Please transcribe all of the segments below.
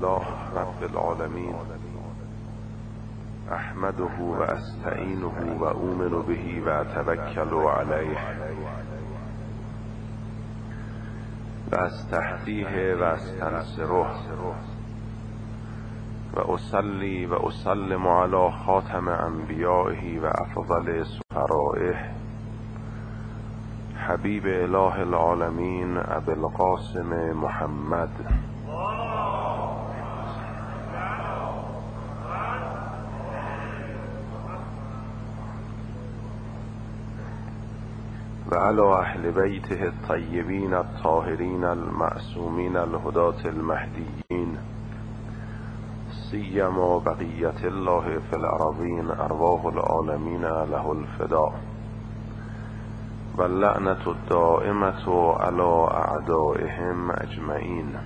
لله رب العالمين احمده و استعینه و اؤمن به و اتوکل علیه و استهدیه و استنصره و اصلی و اسلم علی خاتم انبیائه و افضل سفرائه حبیب اله العالمین ابی القاسم محمد و علی اهل بیته الطیبین الطاهرین المعصومین الهداة المهدیین سیما بقیة الله فی الارضین ارواح العالمین له الفداء و اللعنة الدائمة علی اعدائهم اجمعین.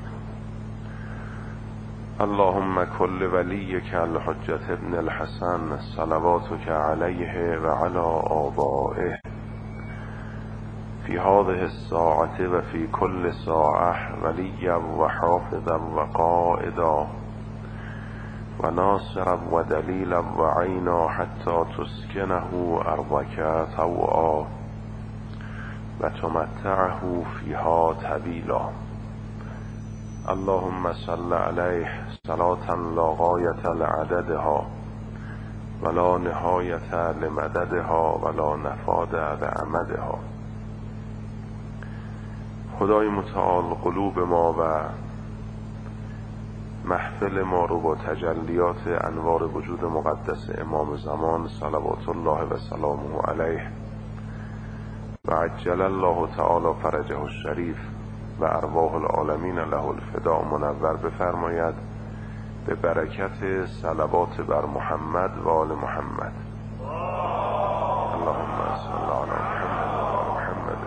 اللهم کل ولیک الحجة ابن الحسن صلواتک علیه و علی آبائه فی هذه الساعة و فی کل ساعة ولیا و حافظا و قائدا و ناصرا و دلیلا و عینا حتی تسکنه ارضک طوعا و تمتعه فیها طویلا. اللهم صل علیه صلاة لا غایة لعددها ولا نهایة لمددها ولا نفاد لعمدها. خدای متعال قلوب ما و محفل ما رو با تجلیات انوار وجود مقدس امام زمان صلوات الله و سلامه علیه و عجل الله تعالی فرجه الشریف و ارواح العالمین له الفداء منور بفرماید به برکت صلوات بر محمد و آل محمد. اللهم صل علی محمد و آل محمد.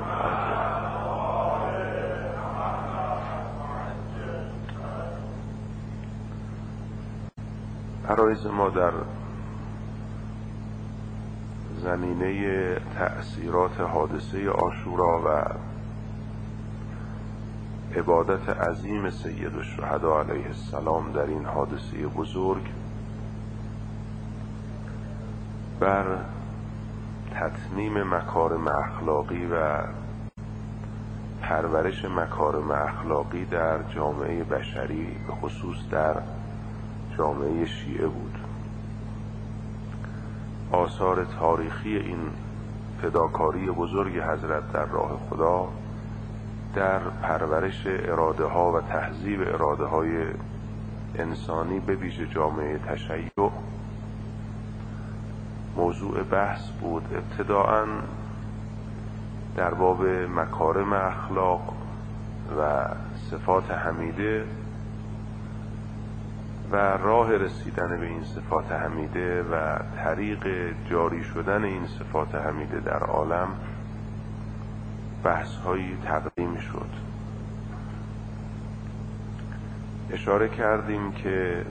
عرایض ما در زمینه تأثیرات حادثه عاشورا و عبادت عظیم سید الشهدا علیه السلام در این حادثه بزرگ بر تتمیم مکارم اخلاقی و پرورش مکارم اخلاقی در جامعه بشری به خصوص در جامعه شیعه بود. آثار تاریخی این فداکاری بزرگ حضرت در راه خدا در پرورش اراده ها و تهذیب اراده های انسانی به ویژه جامعه تشیع موضوع بحث بود. ابتداءً در باب مکارم اخلاق و صفات حمیده و راه رسیدن به این صفات حمیده و طریق جاری شدن این صفات حمیده در عالم بحث هایی تقدیم شد. اشاره کردیم که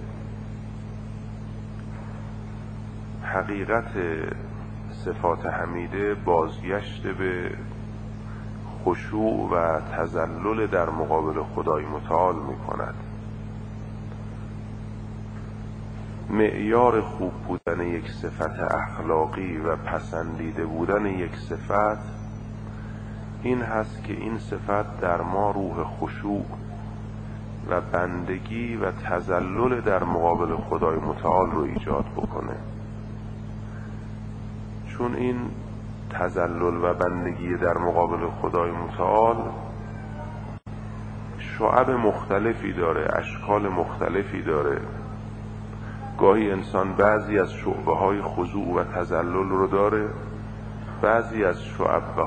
حقیقت صفات حمیده بازگشت به خشوع و تذلل در مقابل خدای متعال می کند. معیار خوب بودن یک صفت اخلاقی و پسندیده بودن یک صفت این هست که این صفت در ما روح خشوع و بندگی و تذلل در مقابل خدای متعال رو ایجاد بکنه. چون این تذلل و بندگی در مقابل خدای متعال شعب مختلفی داره، اشکال مختلفی داره. گاهی انسان بعضی از شعبه های خضوع و تذلل رو داره، بعضی از شعب و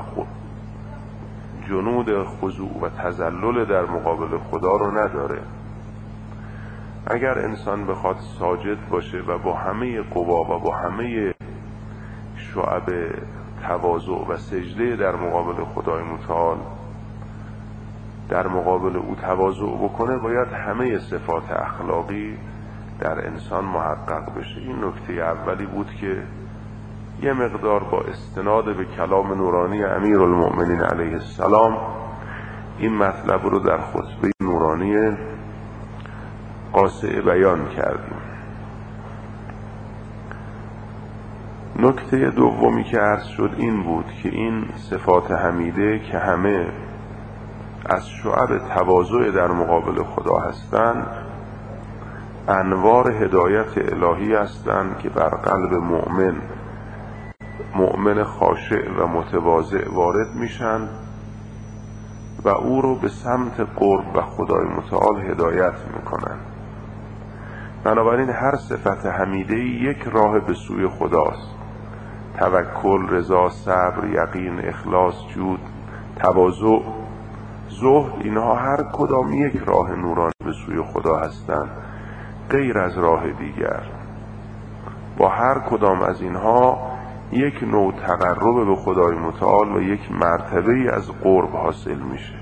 جنود خضوع و تذلل در مقابل خدا رو نداره. اگر انسان بخواد ساجد باشه و با همه قوا و با همه شعب تواضع و سجده در مقابل خدای متعال در مقابل او تواضع بکنه، باید همه صفات اخلاقی در انسان محقق بشه. این نکته اولی بود که یه مقدار با استناد به کلام نورانی امیرالمؤمنین علیه السلام این مطلب رو در خطبه نورانی قاصع بیان کردیم. نکته دومی که عرض شد این بود که این صفات حمیده که همه از شعب تواضع در مقابل خدا هستند، انوار هدایت الهی هستند که بر قلب مؤمن خاشع و متواضع وارد میشن و او رو به سمت قرب و خدای متعال هدایت میکنن. بنابراین هر صفت حمیده یک راه به سوی خداست: توکل، رضا، صبر، یقین، اخلاص، جود، تواضع، زهد، اینها هر کدام یک راه نورانی به سوی خدا هستند غیر از راه دیگر. با هر کدام از اینها یک نوع تقرب به خدای متعال و یک مرتبه از قرب حاصل میشه.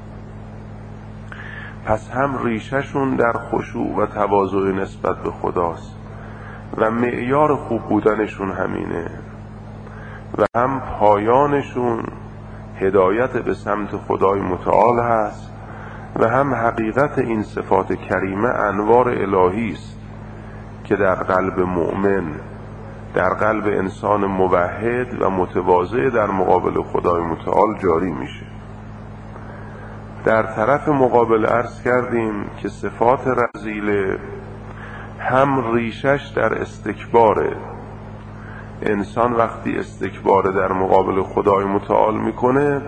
پس هم ریشهشون در خشوع و تواضع نسبت به خداست و معیار خوب بودنشون همینه، و هم پایانشون هدایت به سمت خدای متعال هست و هم حقیقت این صفات کریمه انوار الهی است که در قلب مؤمن، در قلب انسان موحد و متواضع در مقابل خدای متعال جاری میشه. در طرف مقابل عرض کردیم که صفات رذیله هم ریشش در استکباره. انسان وقتی استکبار در مقابل خدای متعال میکنه،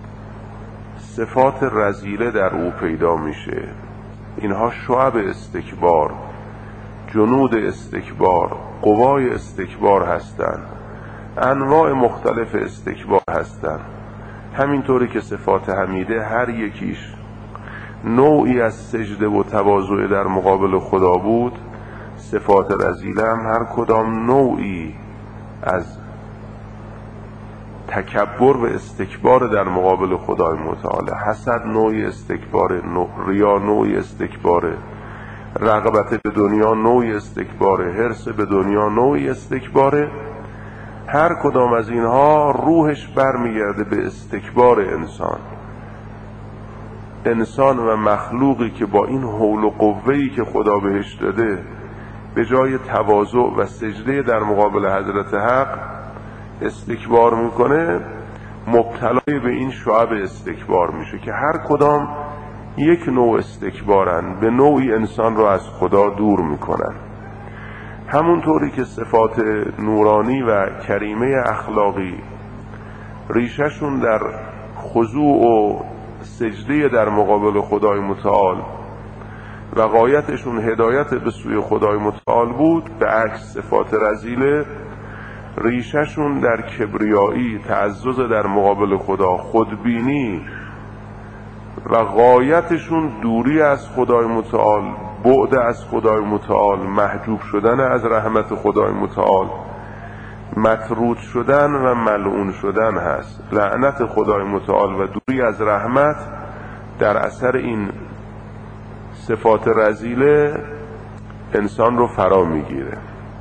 صفات رذیله در او پیدا میشه. اینها شعب استکبار، جنود استکبار، قوای استکبار هستند، انواع مختلف استکبار هستند. همینطوری که صفات حمیده هر یکیش نوعی از سجده و تواضع در مقابل خدا بود، صفات رذیله هم هر کدام نوعی از تکبر و استکبار در مقابل خدای متعال. حسد نوعی استکبار، ریا نوعی استکبار، رغبت به دنیا نوعی استکباره، حرص به دنیا نوعی استکباره. هر کدام از اینها روحش برمیگرده به استکبار انسان و مخلوقی که با این حول و قوه‌ای که خدا بهش داده به جای تواضع و سجده در مقابل حضرت حق استکبار میکنه، مبتلای به این شعب استکبار میشه که هر کدام یک نوع استکبارن، به نوعی انسان رو از خدا دور میکنن. همونطوری که صفات نورانی و کریمه اخلاقی ریشهشون در خضوع و سجده در مقابل خدای متعال و غایتشون هدایت به سوی خدای متعال بود، به عکس صفات رذیله ریشهشون در کبریایی، تعزز در مقابل خدا، خودبینی و غایتشون دوری از خدای متعال، بعد از خدای متعال، محجوب شدن از رحمت خدای متعال، مطرود شدن و ملعون شدن هست. لعنت خدای متعال و دوری از رحمت در اثر این صفات رذیله انسان رو فرا میگیره.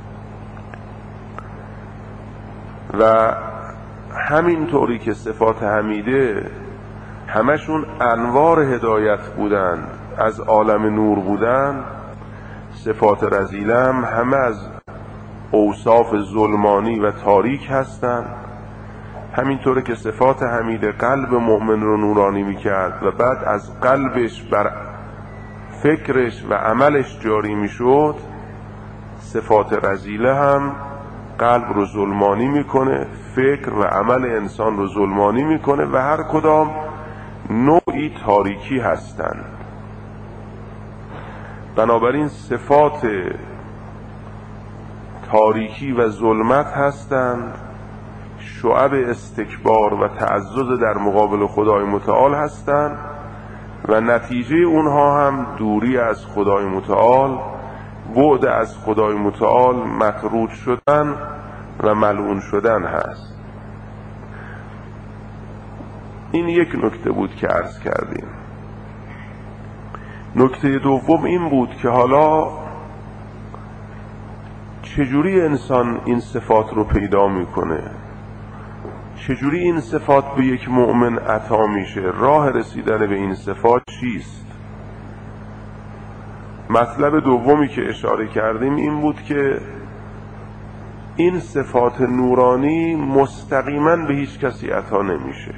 و همینطوری که صفات حمیده همشون انوار هدایت بودن، از عالم نور بودن، صفات رذیله هم همه از اوصاف ظلمانی و تاریک هستند. همینطوری که صفات حمیده قلب مؤمن رو نورانی میکرد و بعد از قلبش بر فکرش و عملش جاری میشد، صفات رذیله هم قلب رو ظلمانی میکنه، فکر و عمل انسان رو ظلمانی میکنه و هر کدام نوعی تاریکی هستند. بنابراین صفات تاریکی و ظلمت هستند، شعب استکبار و تعزز در مقابل خدای متعال هستند و نتیجه اونها هم دوری از خدای متعال، بعد از خدای متعال، مطرود شدن و ملعون شدن هست. این یک نکته بود که عرض کردیم. نکته دوم این بود که حالا چجوری انسان این صفات رو پیدا میکنه، چجوری این صفات به یک مؤمن عطا میشه، راه رسیدن به این صفات چیست؟ مطلب دومی که اشاره کردیم این بود که این صفات نورانی مستقیما به هیچ کسی عطا نمیشه.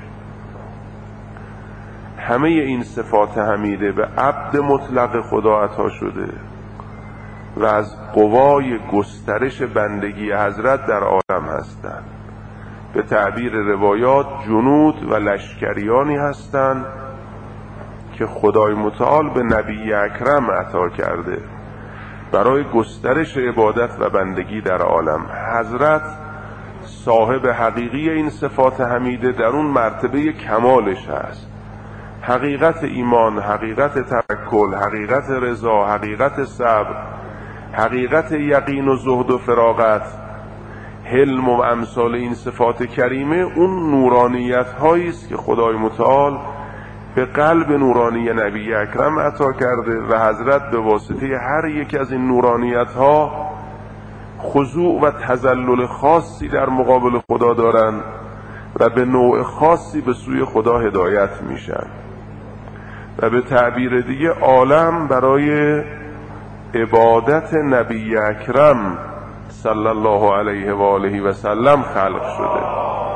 همه این صفات حمیده به عبد مطلق خدا عطا شده و از قوای گسترش بندگی حضرت در عالم هستند. به تعبیر روایات جنود و لشکریانی هستند که خدای متعال به نبی اکرم عطا کرده برای گسترش عبادت و بندگی در عالم. حضرت صاحب حقیقی این صفات حمیده در اون مرتبه کمالش هست. حقیقت ایمان، حقیقت توکل، حقیقت رضا، حقیقت صبر، حقیقت یقین و زهد و فراغت، حلم و امثال این صفات کریمه اون نورانیت هایی است که خدای متعال به قلب نورانی نبی اکرم عطا کرده و حضرت به واسطه هر یک از این نورانیت ها خضوع و تذلل خاصی در مقابل خدا دارن و به نوع خاصی به سوی خدا هدایت میشن و به تعبیر دیگه عالم برای عبادت نبی اکرم صلی الله علیه و آله و سلم خلق شده.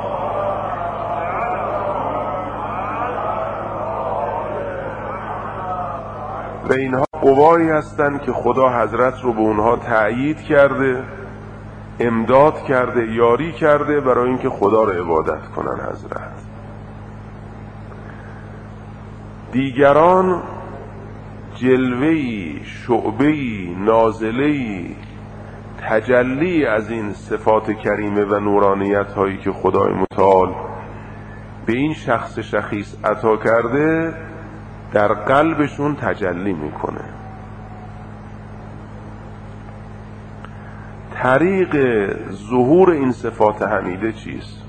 و اینها قوایی هستند که خدا حضرت رو به اونها تأیید کرده، امداد کرده، یاری کرده برای اینکه خدا رو عبادت کنن حضرت. دیگران جلوه‌ای، شعبه‌ای، نازله‌ای، تجلی از این صفات کریمه و نورانیت هایی که خدای متعال به این شخص شخیص عطا کرده در قلبشون تجلی میکنه. طریق ظهور این صفات حمیده چیست؟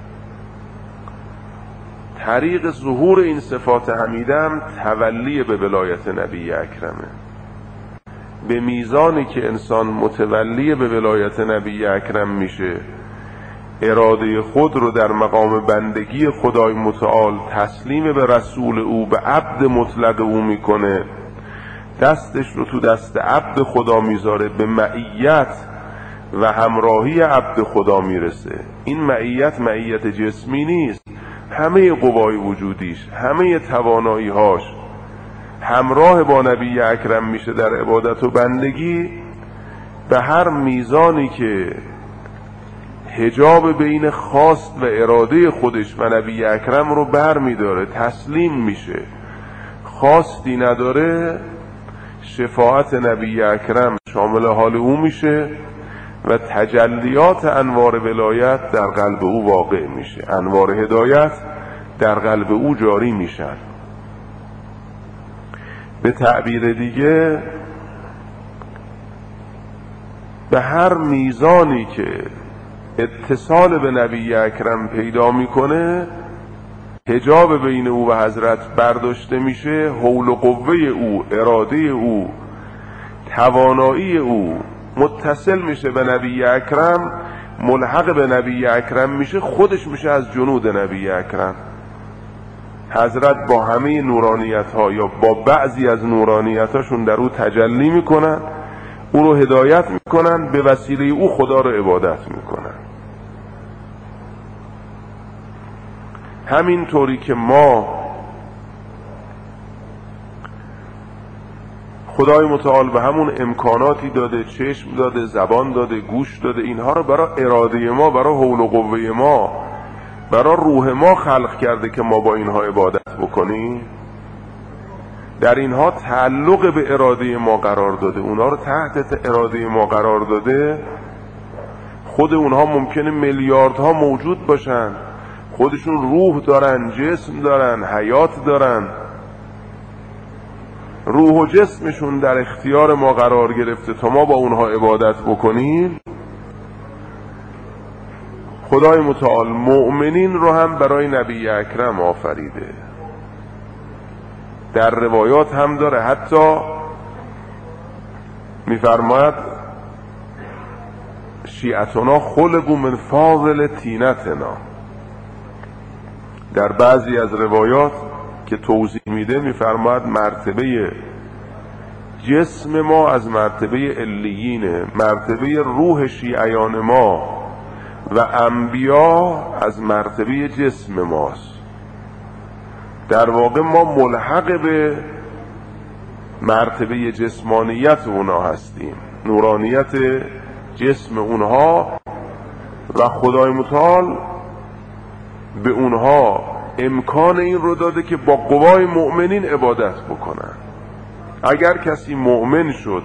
طریق ظهور این صفات حمیده هم تولی به ولایت نبی اکرمه. به میزانی که انسان متولی به ولایت نبی اکرم میشه، اراده خود رو در مقام بندگی خدای متعال تسلیم به رسول او، به عبد مطلق او میکنه، دستش رو تو دست عبد خدا میذاره، به معیت و همراهی عبد خدا میرسه. این معیت جسمی نیست، همه قوای وجودیش، همه توانایی‌هاش همراه با نبی اکرم میشه در عبادت و بندگی. به هر میزانی که حجاب بین خواست و اراده خودش و نبی اکرم رو بر میداره، تسلیم میشه، خواستی نداره، شفاعت نبی اکرم شامل حال او میشه و تجلیات انوار ولایت در قلب او واقع میشه، انوار هدایت در قلب او جاری میشن. به تعبیر دیگه به هر میزانی که اتصال به نبی اکرم پیدا میکنه، حجاب بین او و حضرت برداشته میشه، حول و قوه او، اراده او، توانایی او متصل میشه به نبی اکرم، ملحق به نبی اکرم میشه، خودش میشه از جنود نبی اکرم. حضرت با همه نورانیت ها یا با بعضی از نورانیت هاشون در او تجلی میکنن، او رو هدایت میکنن، به وسیله او خدا رو عبادت میکنن. همین طوری که ما خدای متعال به همون امکاناتی داده، چشم داده، زبان داده، گوش داده، اینها رو برای اراده ما، برای حول و قوه ما، برای روح ما خلق کرده که ما با اینها عبادت بکنیم. در اینها تعلق به اراده ما قرار داده، اونها رو تحت اراده ما قرار داده. خود اونها ممکنه میلیاردها موجود باشن، خودشون روح دارن، جسم دارن، حیات دارن، روح و جسمشون در اختیار ما قرار گرفته تا ما با اونها عبادت بکنیم. خدای متعال مؤمنین رو هم برای نبی اکرم آفریده. در روایات هم داره، حتی میفرماید شیعتنا خلقوا من فاضل طینتنا. در بعضی از روایات که توضیح میده میفرماید مرتبه جسم ما از مرتبه علیینه، مرتبه روح شیعیان ما و انبیا از مرتبه جسم ماست. در واقع ما ملحق به مرتبه جسمانیت اونها هستیم، نورانیت جسم اونها، و خدای متعال به اونها امکان این رو داده که با قوای مؤمنین عبادت بکنن. اگر کسی مؤمن شد،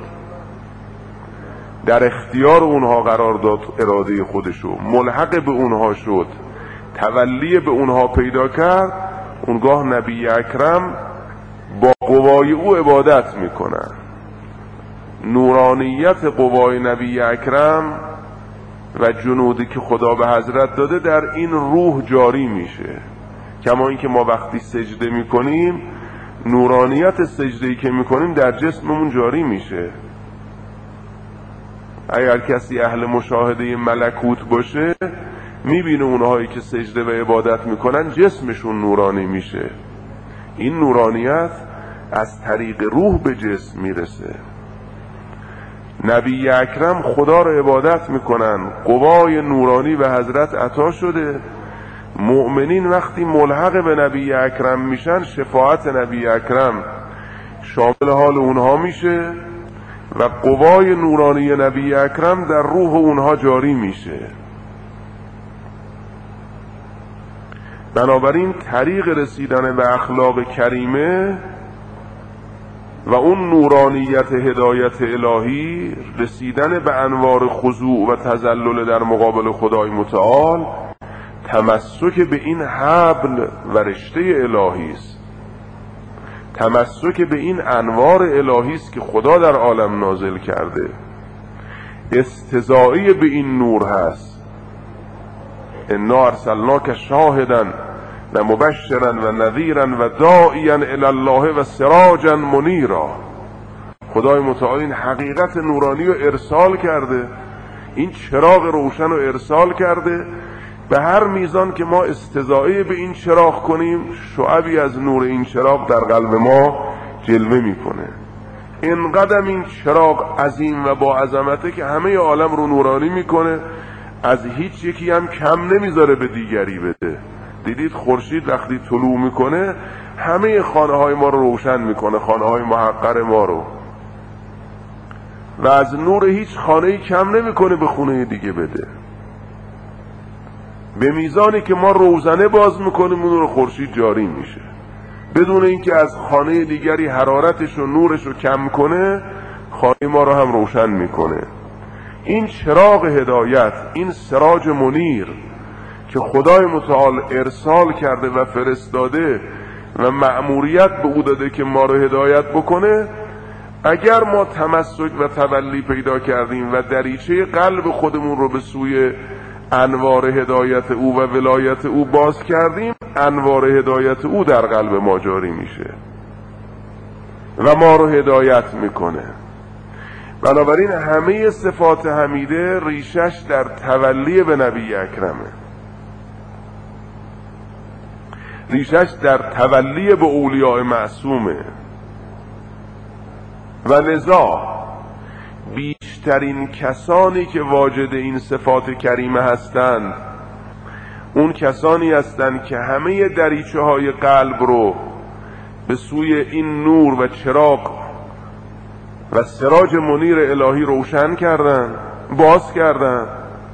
در اختیار اونها قرار داد اراده خودشو، ملحق به اونها شد، تولی به اونها پیدا کرد، اونگاه نبی اکرم با قوای او عبادت میکنن. نورانیت قوای نبی اکرم و جنودی که خدا به حضرت داده در این روح جاری میشه. کما اینکه ما وقتی سجده میکنیم، نورانیت سجده‌ای که میکنیم در جسممون جاری میشه. اگر کسی اهل مشاهده ملکوت باشه، میبینه اونهایی که سجده و عبادت میکنن جسمشون نورانی میشه. این نورانیت از طریق روح به جسم میرسه. نبی اکرم خدا رو عبادت میکنن، قوای نورانی به حضرت عطا شده. مؤمنین وقتی ملحق به نبی اکرم میشن، شفاعت نبی اکرم شامل حال اونها میشه و قوای نورانی نبی اکرم در روح اونها جاری میشه. بنابراین طریق رسیدن به اخلاق کریمه و اون نورانیت هدایت الهی، رسیدن به انوار خضوع و تذلل در مقابل خدای متعال، تمسک به این حبل و رشته الهی است، تمسک به این انوار الهی است که خدا در عالم نازل کرده، استضاعی به این نور هست. انا ارسلناک شاهدا و مبشرا و نذیرا و داعیا الی الله و سراجا منیرا. خدای متعال این حقیقت نورانی رو ارسال کرده، این چراغ روشن رو ارسال کرده. به هر میزان که ما استضاعی به این چراغ کنیم، شعبی از نور این چراغ در قلب ما جلوه میکنه. اینقدر این چراغ عظیم و با عظمته که همه عالم رو نورانی میکنه، از هیچ یکی هم کم نمیذاره به دیگری بده. دیدید خورشید وقتی طلوع میکنه همه خانه های ما رو روشن میکنه، خانه های محقر ما رو، و از نور هیچ خانه‌ای کم نمیکنه به خونه دیگه بده. به میزانی که ما روزنه باز میکنیم نور خورشید جاری میشه، بدون اینکه از خانه دیگری حرارتش و نورش رو کم کنه، خانه ما رو هم روشن میکنه. این چراغ هدایت، این سراج منیر که خدای متعال ارسال کرده و فرستاده و مأموریت به او داده که ما رو هدایت بکنه، اگر ما تمسک و تولی پیدا کردیم و دریچه قلب خودمون رو به سوی انوار هدایت او و ولایت او باز کردیم، انوار هدایت او در قلب ما جاری میشه و ما رو هدایت میکنه. بنابراین همه صفات حمیده ریشش در تولی به نبی اکرمه، ریشش در تولی به اولیاء معصومه، و لذا بیشترین کسانی که واجد این صفات کریمه هستند اون کسانی هستند که همه دریچه های قلب رو به سوی این نور و چراغ و سراج منیر الهی روشن کردن، باز کردن،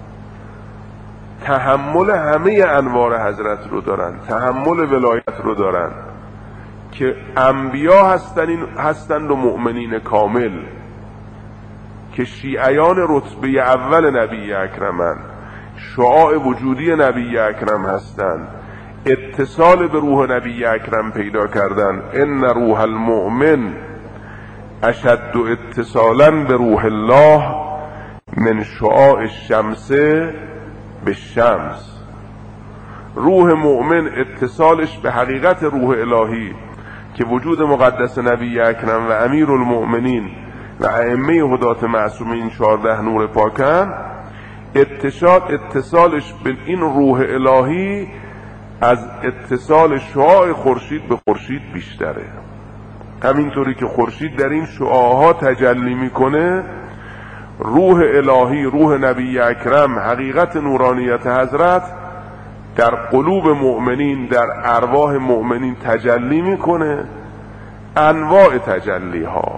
تحمل همه انوار حضرت رو دارن، تحمل ولایت رو دارن که انبیا هستند و مؤمنین کامل که شیعیان رتبه اول نبی اکرمن، شعاع وجودی نبی اکرم هستند، اتصال به روح نبی اکرم پیدا کردن. ان روح المؤمن اشد اتصالا به روح الله من شعاع الشمس به شمس. روح مؤمن اتصالش به حقیقت روح الهی که وجود مقدس نبی اکرم و امیر المؤمنین و ائمه هدات معصومین 14 نور پاکن، اتصالش به این روح الهی از اتصال شعاع خورشید به خورشید بیشتره. همینطوری که خورشید در این شعاعها تجلی میکنه، روح الهی، روح نبی اکرم، حقیقت نورانیت حضرت در قلوب مؤمنین، در ارواح مؤمنین تجلی میکنه. انواع تجلی ها،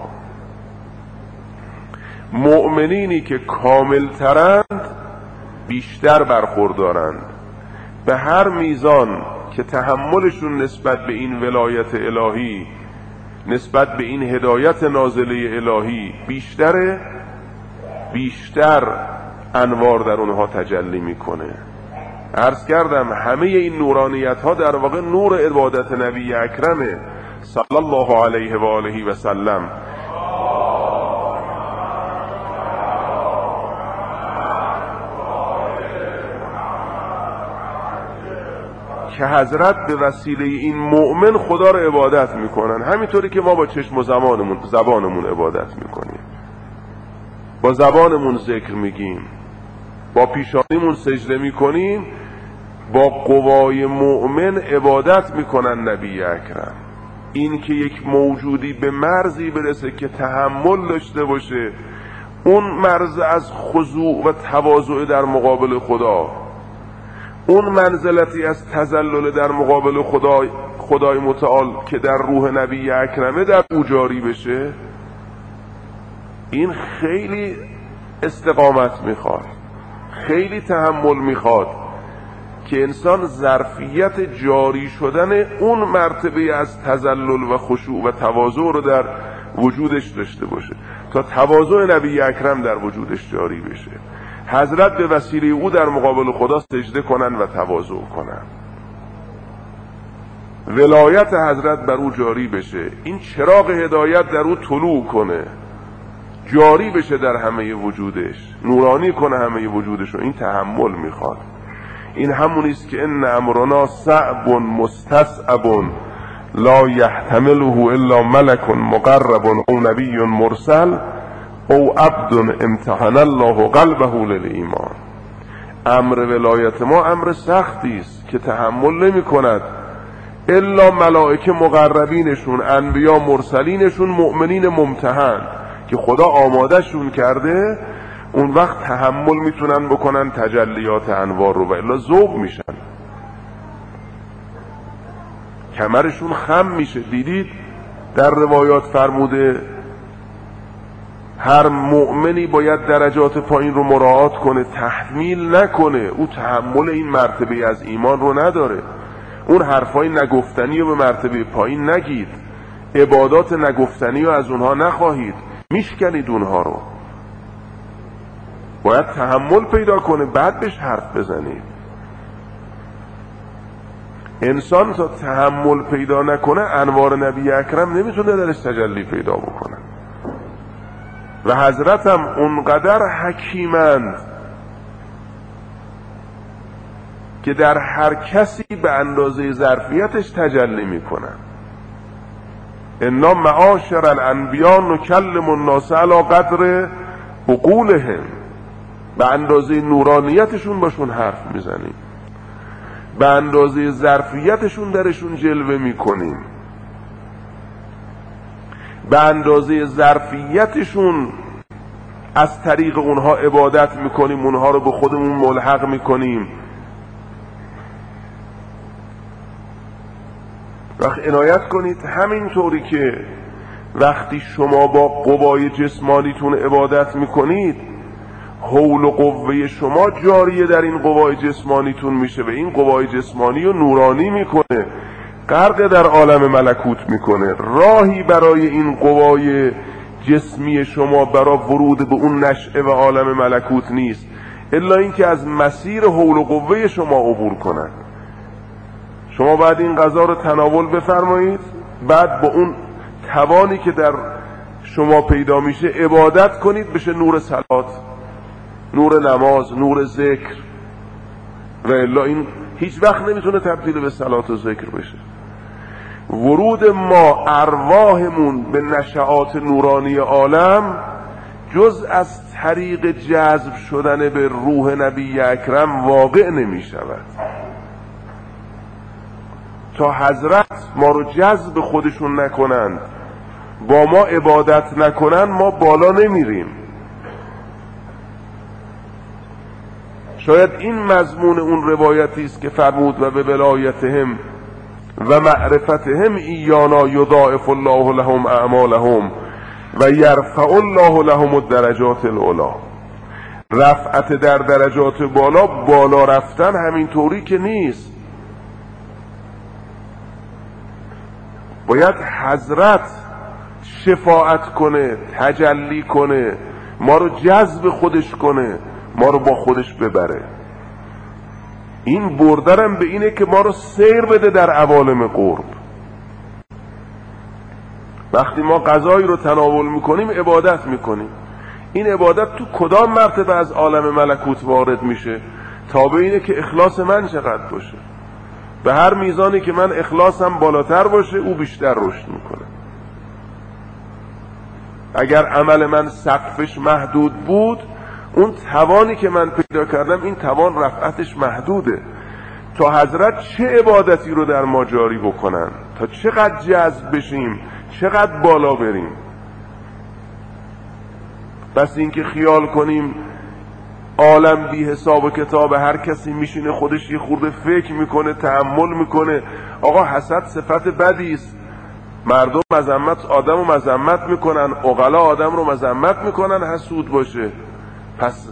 مؤمنینی که کامل ترند بیشتر برخوردارند. به هر میزان که تحملشون نسبت به این ولایت الهی، نسبت به این هدایت نازله الهی بیشتره، بیشتر انوار در اونها تجلی میکنه. عرض کردم همه این نورانیت ها در واقع نور عبادت نبی اکرمه صلی الله علیه و آله و سلم. که حضرت به وسیله این مؤمن خدا رو عبادت میکنن، همینطوری که ما با چشم و زبانمون عبادت میکنیم، با زبانمون ذکر میگیم، با پیشانیمون سجده میکنیم، با قوای مؤمن عبادت میکنن نبی اکرم. این که یک موجودی به مرزی برسه که تحمل داشته باشه، اون مرز از خضوع و تواضع در مقابل خدا، اون منزلتی از تذلل در مقابل خدای متعال که در روح نبی اکرمه در او جاری بشه، این خیلی استقامت میخواد، خیلی تحمل میخواد که انسان ظرفیت جاری شدن اون مرتبه از تذلل و خشوع و تواضع رو در وجودش داشته باشه تا تواضع نبی اکرم در وجودش جاری بشه. حضرت به وسیله او در مقابل خدا سجده کنن و تواضع کنن، ولایت حضرت بر او جاری بشه، این چراغ هدایت در او طلوع کنه، جاری بشه در همه وجودش، نورانی کنه همه وجودش. و این تحمل میخواد. این همونیست که ان امرنا صعب مستصعب لا یحتمله الا ملک مقرب او نبی مرسل او عبد امتحن الله قلبه للایمان. امر ولایت ما امر سختی است که تحمل نمی کند الا ملائکه مقربینشون، انبیا مرسلینشون، مؤمنین ممتحن که خدا آماده شون کرده. اون وقت تحمل میتونن بکنن تجلیات انوار رو، و الا ذوب میشن، کمرشون خم میشه. دیدید در روایات فرموده هر مؤمنی باید درجات پایین رو مراعات کنه، تحمیل نکنه. او تحمل این مرتبه از ایمان رو نداره. اون حرفای نگفتنی رو به مرتبه پایین نگید، عبادات نگفتنی رو از اونها نخواهید، میشکنید اونها رو. باید تحمل پیدا کنه بعد بهش حرف بزنید. انسان تا تحمل پیدا نکنه انوار نبی اکرم نمیتونه درش تجلی پیدا بکنه. و حضرت هم اونقدر حکیمند که در هر کسی به اندازه ظرفیتش تجلی میکنن. انا معاشر الانبیا نکلم الناس علی قدر عقولهم، به اندازه نورانیتشون باشون حرف میزنیم، به اندازه ظرفیتشون درشون جلوه میکنیم، به اندازه ظرفیتشون از طریق اونها عبادت میکنیم، اونها رو به خودمون ملحق میکنیم. وقت عنایت کنید همینطوری که وقتی شما با قوای جسمانیتون عبادت میکنید، حول و قوه شما جاریه در این قوای جسمانیتون میشه و این قوای جسمانی رو نورانی میکنه، غرق در عالم ملکوت میکنه. راهی برای این قوای جسمی شما برای ورود به اون نشأه و عالم ملکوت نیست الا اینکه از مسیر حول و قوه شما عبور کنن. شما بعد این غذا رو تناول بفرمایید، بعد با اون توانی که در شما پیدا میشه عبادت کنید، بشه نور صلات، نور نماز، نور ذکر. و الا این هیچ وقت نمیتونه تبدیل به صلات و ذکر بشه. ورود ما ارواحمون به نشعات نورانی عالم جز از طریق جذب شدن به روح نبی اکرم واقع نمی شود. تا حضرت ما رو جذب خودشون نکنند، با ما عبادت نکنن ما بالا نمیریم. شاید این مضمون اون روایتی است که فرمود و به ولایتهم و معرفتهم ایانا یضاعف الله لهم اعمالهم و یرفع الله لهم الدرجات العلی. رفعت در درجات بالا، بالا رفتن همینطوری که نیست. باید حضرت شفاعت کنه، تجلی کنه، ما رو جذب خودش کنه، ما رو با خودش ببره. این بردرم به اینه که ما رو سیر بده در عوالم قرب. وقتی ما غذایی رو تناول میکنیم عبادت میکنیم. این عبادت تو کدام مرتبه از عالم ملکوت وارد میشه؟ تا به اینه که اخلاص من چقدر باشه. به هر میزانی که من اخلاصم بالاتر باشه او بیشتر رشد میکنه. اگر عمل من سقفش محدود بود، اون توانی که من پیدا کردم این توان رفعتش محدوده. تا حضرت چه عبادتی رو در ما جاری بکنن، تا چقدر جذب بشیم، چقدر بالا بریم. بس این که خیال کنیم عالم بی حساب و کتاب، هر کسی میشینه خودش یه خورده فکر میکنه، تأمل میکنه. آقا حسد صفت بدی است. مردم مذمت آدم رو مذمت میکنن، عقلا آدم رو مذمت میکنن حسود باشه. پس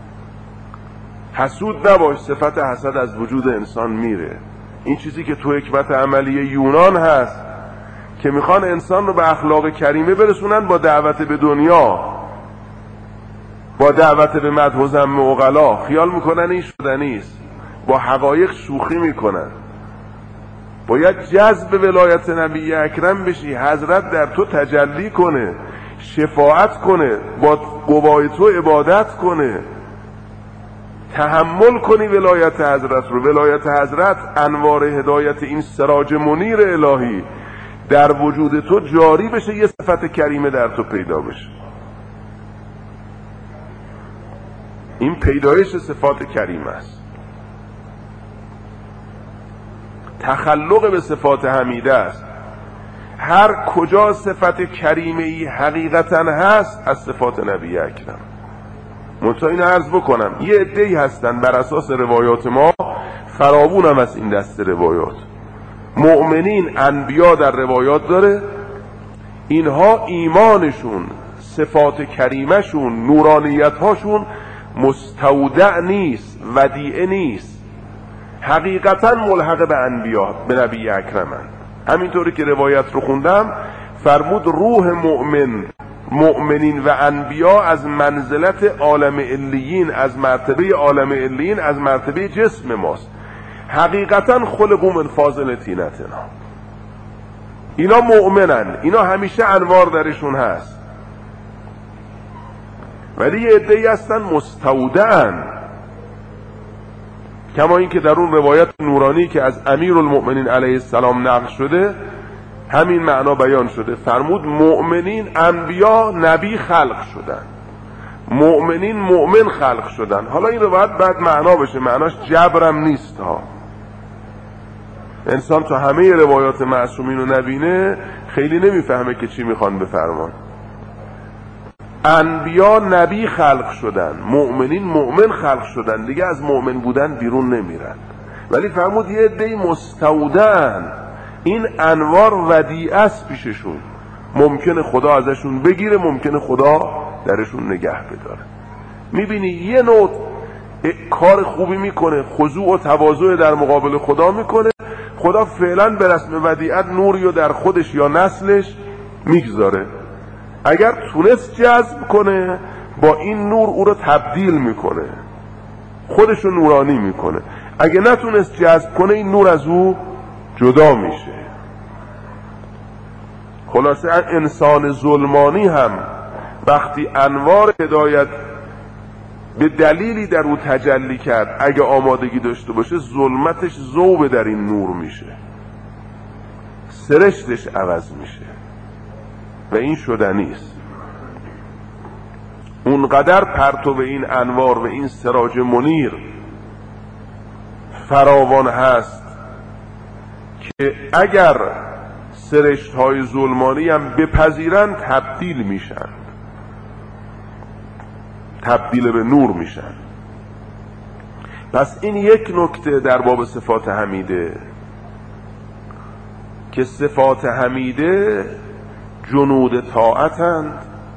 حسود نباش، صفت حسد از وجود انسان میره. این چیزی که تو حکمت عملی یونان هست که میخوان انسان رو به اخلاق کریمه برسونن با دعوت به دنیا، با دعوت به مدح و ذم عقلا. خیال میکنن این شدنی است، با حقایق شوخی میکنن. باید جذب ولایت نبی اکرم بشی، حضرت در تو تجلی کنه، شفاعت کنه، با قوای تو عبادت کنه، تحمل کنی ولایت حضرت رو. ولایت حضرت انوار هدایت، این سراج منیر الهی در وجود تو جاری بشه، یه صفت کریمه در تو پیدا بشه. این پیدایش صفات کریمه است. تخلق به صفات حمیده است. هر کجا صفت کریمه ای حقیقتا هست از صفات نبی اکرم. منتها این عرض بکنم یه عده‌ای هستن بر اساس روایات ما، فراوون هم از این دست روایات، مؤمنین انبیا در روایات داره، اینها ایمانشون، صفات کریمه شون، نورانیت هاشون مستودع نیست، ودیعه نیست، حقیقتا ملحق به انبیا، به نبی اکرمن. همینطوری که روایت رو خوندم فرمود روح مؤمنین و انبیا از منزلت عالم علیین، از مرتبه عالم علیین، از مرتبه جسم ماست. حقیقتا خلقوا من فاضل طینتنا. اینا مؤمنن، اینا همیشه انوار درشون هست، ولی یه عده‌ای هستن مستودعن. کما این که در اون روایت نورانی که از امیرالمؤمنین علیه السلام نقل شده همین معنا بیان شده. فرمود مؤمنین انبیا نبی خلق شدن، مؤمنین مؤمن خلق شدن. حالا این روایت بعد معنا بشه، معناش جبرم نیست ها. انسان تا همه روایات معصومین رو نبینه خیلی نمیفهمه که چی میخوان بفرمان. انبیا نبی خلق شدن، مؤمنین مؤمن خلق شدن، دیگه از مؤمن بودن بیرون نمیرن. ولی فرمود یه عده‌ای مستودعن، این انوار ودیعه است پیششون، ممکنه خدا ازشون بگیره، ممکنه خدا درشون نگه بداره. میبینی یه نوع کار خوبی میکنه، خضوع و تواضع در مقابل خدا میکنه، خدا فعلا به رسم ودیعت نوری رو در خودش یا نسلش میگذاره. اگر تونست جذب کنه با این نور او رو تبدیل میکنه، خودش رو نورانی میکنه. اگه نتونست جذب کنه این نور از او جدا میشه. خلاصه انسان ظلمانی هم وقتی انوار هدایت به دلیلی در او تجلی کرد، اگه آمادگی داشته باشه ظلمتش ذوب در این نور میشه، سرشتش عوض میشه و این شدنی است. اونقدر پرتو به این انوار و این سراج منیر فراوان هست که اگر سرشت های ظلمانی هم بپذیرن تبدیل میشن، تبدیل به نور میشن. پس این یک نکته در باب صفات حمیده که صفات حمیده جنود طاعتند،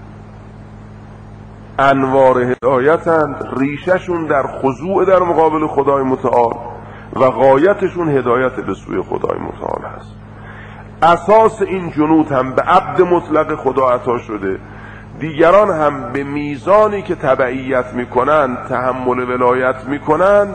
انوار هدایتند، ریششون در خضوع در مقابل خدای متعال و غایتشون هدایت به سوی خدای متعال هست. اساس این جنود هم به عبد مطلق خدا عطا شده، دیگران هم به میزانی که تبعیت میکنند، تحمل ولایت میکنند،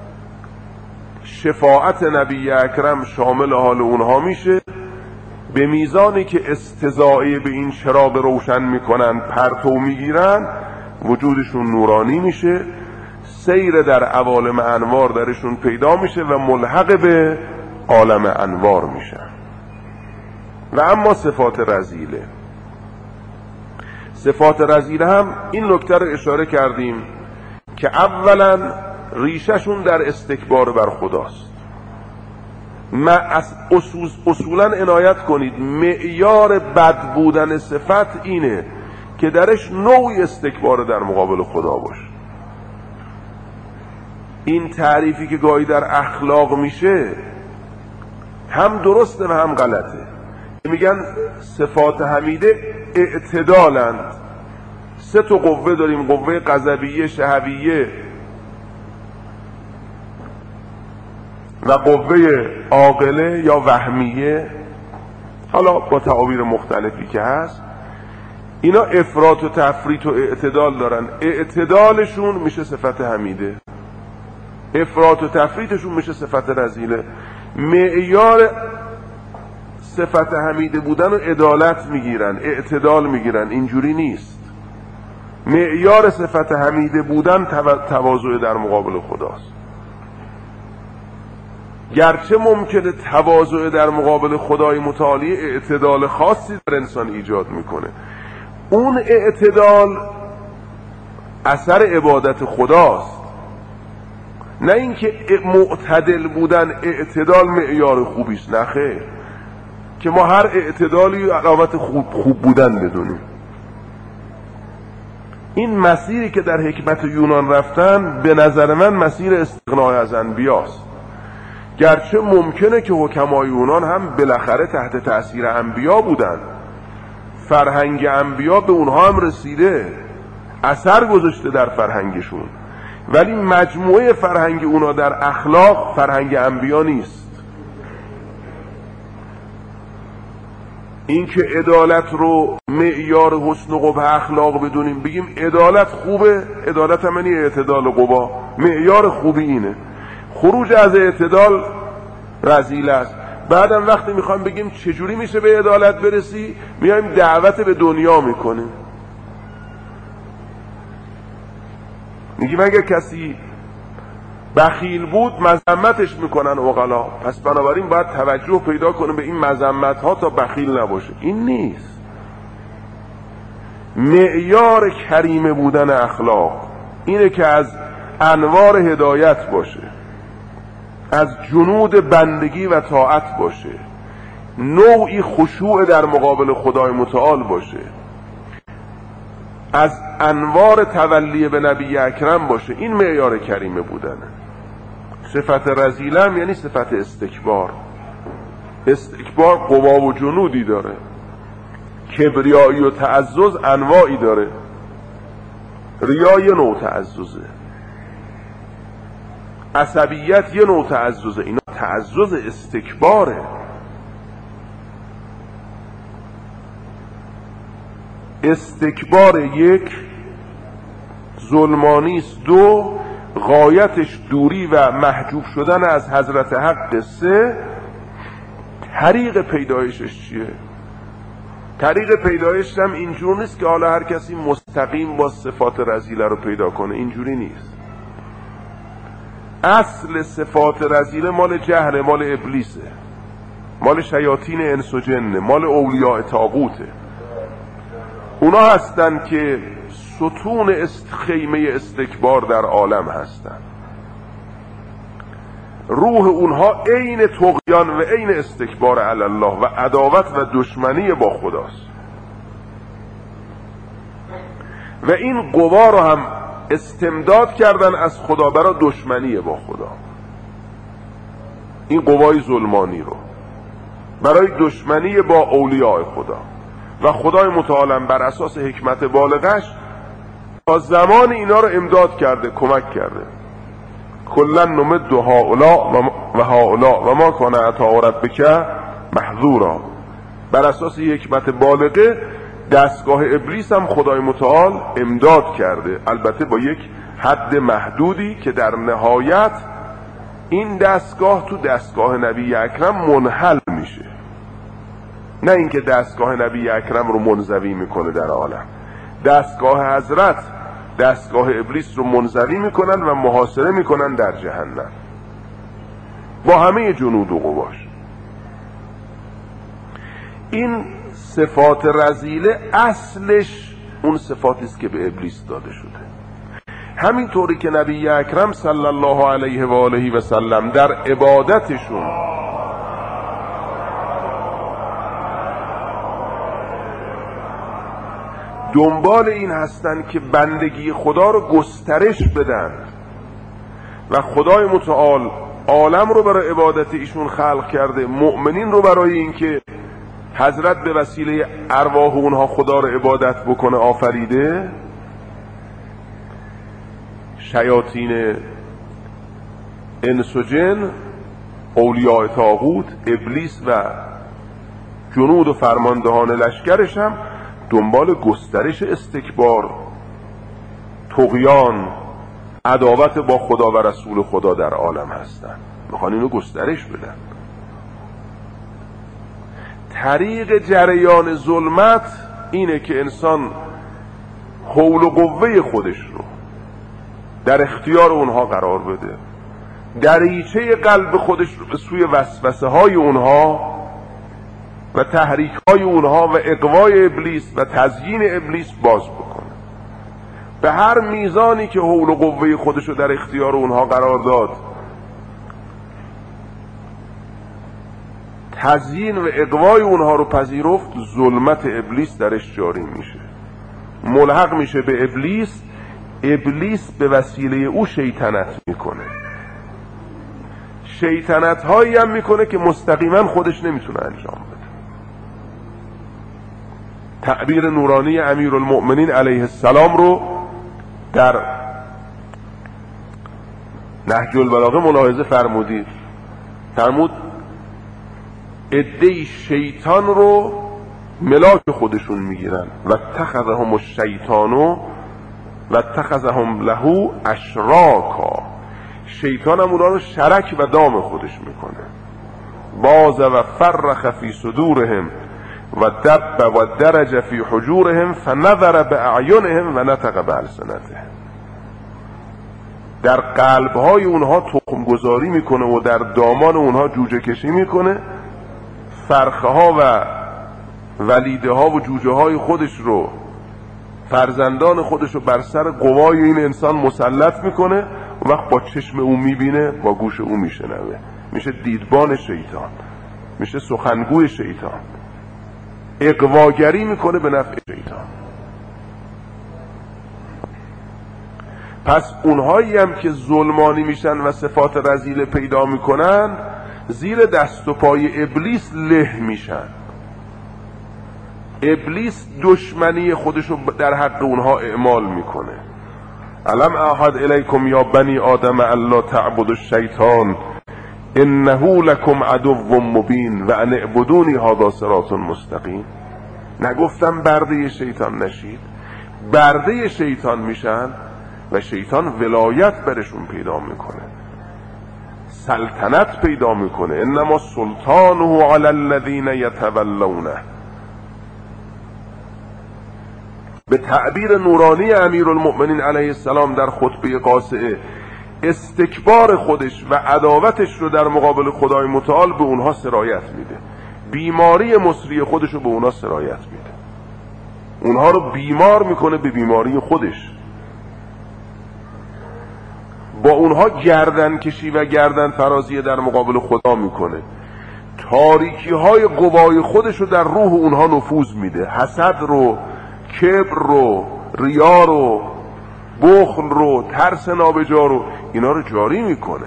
شفاعت نبی اکرم شامل حال اونها میشه. به میزانی که استضاعه به این چراغ روشن میکنند، پرتو میگیرند، وجودشون نورانی میشه، سیر در عوالم انوار درشون پیدا میشه و ملحق به عالم انوار میشن. و اما صفات رذیله، صفات رذیله هم این نکته رو اشاره کردیم که اولا ریششون در استکبار بر خداست. اصولا عنایت کنید، معیار بد بودن صفت اینه که درش نوعی استکبار در مقابل خدا باشه. این تعریفی که گاهی در اخلاق میشه هم درسته و هم غلطه. میگن صفات حمیده اعتدالند. سه تا قوه داریم، قوه غضبیه، شهویه و قوه عاقله یا وهمیه، حالا با تعابیر مختلفی که هست. اینا افراط و تفریط و اعتدال دارن. اعتدالشون میشه صفت حمیده، افراط و تفریطشون میشه صفت رذیله. معیار صفت حمیده بودن و عدالت میگیرن، اعتدال میگیرن، اینجوری نیست. معیار صفت حمیده بودن تواضع در مقابل خداست. گرچه ممکنه تواضع در مقابل خدای متعالی اعتدال خاصی در انسان ایجاد میکنه، اون اعتدال اثر عبادت خداست، نه اینکه معتدل بودن اعتدال معیار خوبیست. نه خیر، که ما هر اعتدالی علامت خوب بودن بدونیم. این مسیری که در حکمت یونان رفتن به نظر من مسیر استغنای از انبیاست. گرچه ممکنه که حکمای یونان هم بالاخره تحت تأثیر انبیا بودن، فرهنگ انبیا به اونها هم رسیده، اثر گذاشته در فرهنگشون، ولی مجموعه فرهنگ اونها در اخلاق فرهنگ انبیا نیست. این که عدالت رو معیار حسن و قبح اخلاق بدونیم، بگیم عدالت خوبه، عدالت هم یعنی اعتدال و قبح، معیار خوبی اینه. خروج از اعتدال رذیله است. بعدم وقتی میخوایم بگیم چجوری میشه به عدالت برسی، میایم دعوت به دنیا میکنیم. میگیم اگه کسی بخیل بود مذمتش میکنن عقلا، پس بنابراین باید توجه پیدا کنه به این مذمت ها تا بخیل نباشه. این نیست. معیار کریمه بودن اخلاق اینه که از انوار هدایت باشه، از جنود بندگی و طاعت باشه، نوعی خشوع در مقابل خدای متعال باشه، از انوار تولی به نبی اکرم باشه. این معیار کریمه بودنه. صفت رذیله هم یعنی صفت استکبار. استکبار قوا و جنودی داره، کبریایی و تعزز انواعی داره. ریا یه نوع تعززه، عصبیت یه نوع تعززه، اینا تعزز استکباره. استکبار یک ظلمانیست، دو غایتش دوری و محجوب شدن از حضرت حق، سه طریق پیدایشش چیه؟ طریق پیدایش هم اینجور نیست که حالا هر کسی مستقیم با صفات رذیله رو پیدا کنه، اینجوری نیست. اصل صفات رذیله مال جهل، مال ابلیسه، مال شیاطین انس و جنه، مال اولیاء طاغوته. اونا هستن که ستون خیمه استکبار در عالم هستن روح اونها عین طغیان و عین استکبار علی الله و عداوت و دشمنی با خداست و این قوا رو هم استمداد کردن از خدا برای دشمنی با خدا. این قوای ظلمانی رو برای دشمنی با اولیاء خدا و خدای متعال بر اساس حکمت بالغش تا زمان اینا رو امداد کرده، کمک کرده. کلا نمد هؤلاء و هؤلاء و ما کان عطاء ربک محظورا. بر اساس حکمت بالغه دستگاه ابلیس هم خدای متعال امداد کرده، البته با یک حد محدودی که در نهایت این دستگاه تو دستگاه نبی اکرم منحل میشه، نه اینکه دستگاه نبی اکرم رو منزوی میکنه در عالم. دستگاه حضرت دستگاه ابلیس رو منزوی میکنن و محاصره میکنن در جهنم با همه جنود و قواش. این صفات رذیله اصلش اون صفاتی است که به ابلیس داده شده. همینطوری که نبی اکرم صلی الله علیه و آله و سلم در عبادتشون دنبال این هستن که بندگی خدا رو گسترش بدن و خدای متعال عالم رو برای عبادت ایشون خلق کرده، مؤمنین رو برای اینکه حضرت به وسیله ارواح اونها خدا رو عبادت بکنه آفریده. شیاطین انس و جن، اولیاء طاغوت، ابلیس و جنود و فرماندهان لشکرش هم دنبال گسترش استکبار، طغیان، عداوت با خدا و رسول خدا در عالم هستن، میخوان اینو گسترش بدن. طریق جریان ظلمت اینه که انسان حول و قوه خودش رو در اختیار اونها قرار بده، دریچه قلب خودش رو به سوی وسوسه های اونها و تحریک های اونها و اغوای ابلیس و تزیین ابلیس باز بکنه. به هر میزانی که حول و قوه خودش رو در اختیار اونها قرار داد، تزیین و اغوای اونها رو پذیرفت، ظلمت ابلیس درش جاری میشه، ملحق میشه به ابلیس. ابلیس به وسیله او شیطنت میکنه، شیطنت هایی هم میکنه که مستقیما خودش نمیتونه انجام بده. تعبیر نورانی امیرالمؤمنین علیه السلام رو در نهج البلاغه ملاحظه فرمود عده‌ای شیطان رو ملاک خودشون میگیرن و اتخذهم الشیطان و اتخذهم له اشراکا. شیطان هم اونا رو شرک و دام خودش میکنه. باز و فرخ فی صدورهم و دب و درج فی حجورهم فنظر باعینهم و نطق بالسنتهم. در قلبهای اونها تخم گذاری میکنه و در دامان اونها جوجه کشی میکنه، فرخه ها و ولیده ها و جوجه های خودش رو، فرزندان خودش رو بر سر قوای این انسان مسلط میکنه و وقت با چشم او میبینه، با گوش او میشنوه، میشه دیدبان شیطان، میشه سخنگوی شیطان، اغواگری میکنه به نفع شیطان. پس اونهایی هم که ظلمانی میشن و صفات رذیله پیدا میکنن زیر دست و پای ابلیس له میشن. ابلیس دشمنی خودشو در حق اونها اعمال میکنه. الم اعهد الیکم یا بنی آدم الا تعبدوا الشیطان انه لکم عدو مبین و ان اعبدونی هذا صراط مستقیم. نگفتم برده شیطان نشید؟ برده شیطان میشن و شیطان ولایت برشون پیدا میکنه، سلطنت پیدا میکنه. انما سلطانه علی الذین یتولونه. به تعبیر نورانی امیرالمؤمنین علیه السلام در خطبه قاصعه، استکبار خودش و عداوتش رو در مقابل خدای متعال به اونها سرایت میده، بیماری مصری خودش رو به اونها سرایت میده، اونها رو بیمار میکنه به بیماری خودش. با اونها گردن کشی و گردن فرازی در مقابل خدا میکنه. تاریکی های قوای خودش رو در روح اونها نفوذ میده، حسد رو، کبر رو، ریا رو، بخل رو، ترس نابجا رو، اینا رو جاری میکنه.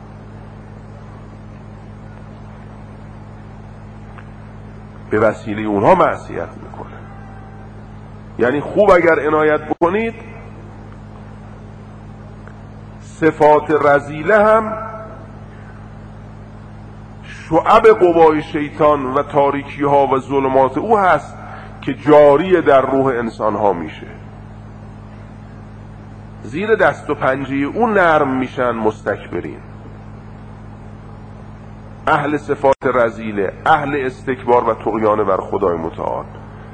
به وسیله اونها معصیت میکنه. یعنی خوب اگر عنایت بکنید، صفات رذیله هم شعب قوای شیطان و تاریکی ها و ظلمات او هست که جاری در روح انسان ها میشه. زیر دست و پنجه او نرم میشن مستکبرین، اهل صفات رذیله، اهل استکبار و طغیان بر خدای متعال.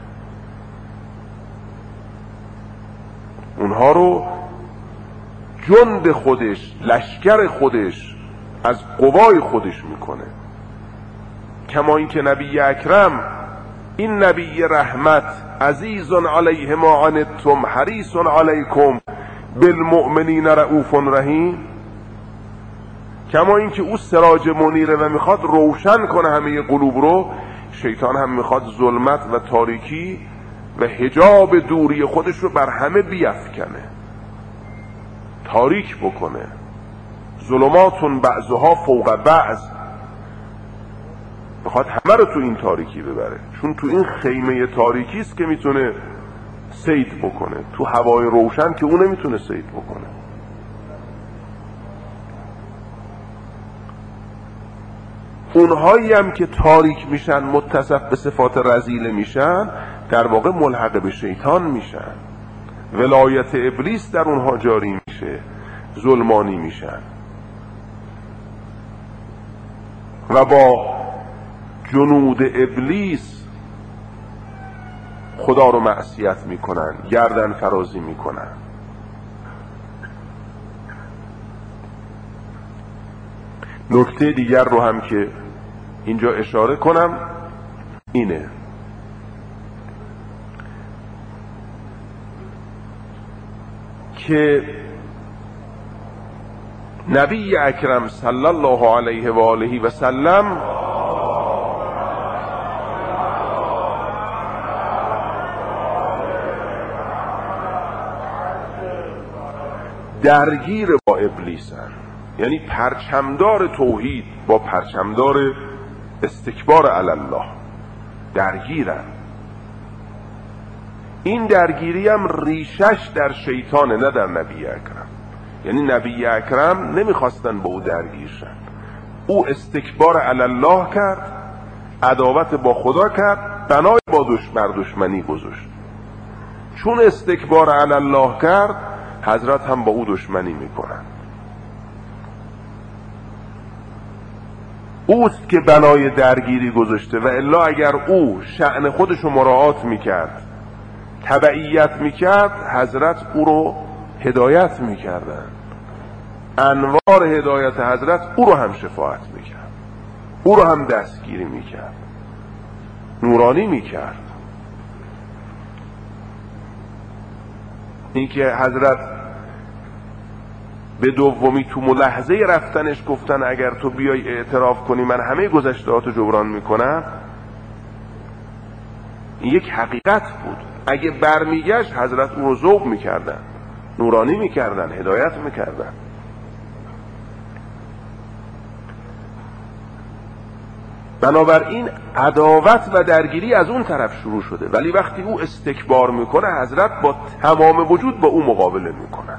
اونها رو جند خودش، لشکر خودش، از قوای خودش میکنه. کما این که نبی اکرم، این نبی رحمت، عزیز علیه ما عنتم حریص علیکم بالمؤمنین رؤوف رحیم، کما این که او سراج منیره و میخواد روشن کنه همه قلوب رو، شیطان هم میخواد ظلمت و تاریکی و حجاب دوری خودش رو بر همه بیفکنه، تاریک بکنه. ظلماتون بعضها فوق بعض، میخواد همه رو تو این تاریکی ببره، چون تو این خیمه تاریکی است که میتونه صید بکنه، تو هوای روشن که اون نمیتونه صید بکنه. اونهایی هم که تاریک میشن، متصف به صفات رذیله میشن، در واقع ملحق به شیطان میشن، ولایت ابلیس در اونها جاری میشه، ظلمانی میشن و با جنود ابلیس خدا رو معصیت میکنن، گردن فرازی میکنن. نکته دیگر رو هم که اینجا اشاره کنم اینه که نبی اکرم صلی الله علیه و آله و سلم درگیر با ابلیسن، یعنی پرچمدار توحید با پرچمدار استکبار علی الله درگیرن. این درگیری هم ریشش در شیطانه، نه در نبی اکرم. یعنی نبی اکرم نمیخواستن با او درگیر شن، او استکبار علی الله کرد، عداوت با خدا کرد، بنای بر دشمنی گذاشت. چون استکبار علی الله کرد، حضرت هم با او دشمنی میکنن. اوست که بنای درگیری گذاشته، و الا اگر او شأن خودشو مراعات میکرد، تبعیت میکرد، حضرت او رو هدایت میکردن. انوار هدایت حضرت او رو هم شفاعت میکرد، او رو هم دستگیری میکرد، نورانی میکرد. این که حضرت به دومی تو ملحظه رفتنش گفتن اگر تو بیای اعتراف کنی من همه گذشتهاتو جبران میکنم، این یک حقیقت بود. اگه برمیگشت حضرت اون رو ذوب میکردن، نورانی میکردن، هدایت میکردن. بنابراین عداوت و درگیری از اون طرف شروع شده، ولی وقتی او استکبار میکنه حضرت با تمام وجود با او مقابله میکنن.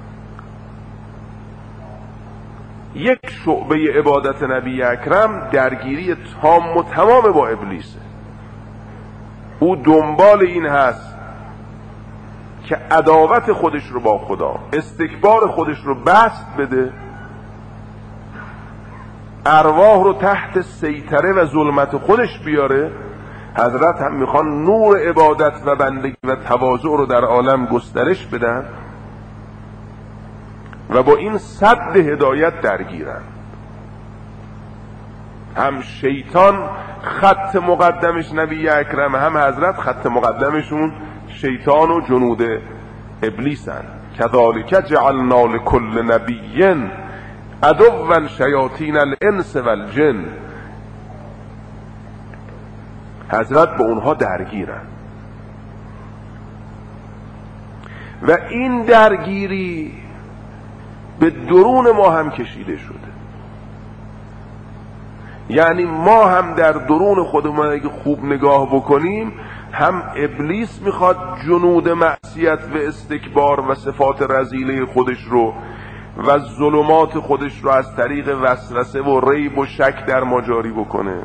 یک شعبه عبادت نبی اکرم درگیری تام و تمام با ابلیسه. او دنبال این هست که عداوت خودش رو با خدا، استکبار خودش رو بسط بده، ارواح رو تحت سیطره و ظلمت خودش بیاره. حضرت هم میخوان نور عبادت و بندگی و تواضع رو در عالم گسترش بدن و با این سد هدایت درگیرن. هم شیطان خط مقدمش نبی اکرم، هم حضرت خط مقدمشون شیطان و جنود ابلیسن کذالک جعلنا لکل نبی عدوا شیاطین الانس والجن. حضرت با اونها درگیرن و این درگیری به درون ما هم کشیده شده. یعنی ما هم در درون خودمون اگه خوب نگاه بکنیم، هم ابلیس میخواد جنود معصیت و استکبار و صفات رذیله خودش رو و ظلمات خودش رو از طریق وسوسه و ریب و شک در ما جاری بکنه،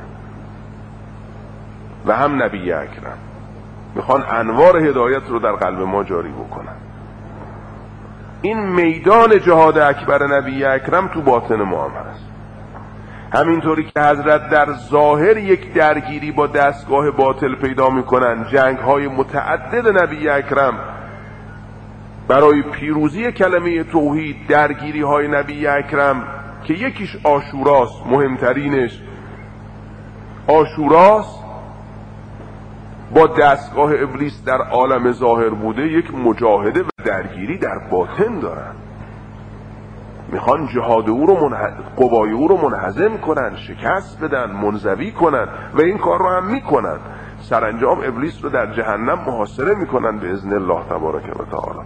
و هم نبی اکرم میخوان انوار هدایت رو در قلب ما جاری بکنن. این میدان جهاد اکبر نبی اکرم تو باطن ما هم هست. همینطوری که حضرت در ظاهر یک درگیری با دستگاه باطل پیدا میکنن، جنگ های متعدد نبی اکرم برای پیروزی کلمه توحید، درگیری های نبی اکرم که یکیش عاشوراست، مهمترینش عاشوراست، با دستگاه ابلیس در عالم ظاهر بوده، یک مجاهده و درگیری در باطن دارن. میخوان جهاد او رو قوای او رو منهزم کنن، شکست بدن، منزوی کنن و این کار رو هم میکنن. سرانجام ابلیس رو در جهنم محاصره میکنن به اذن الله تبارک و تعالی،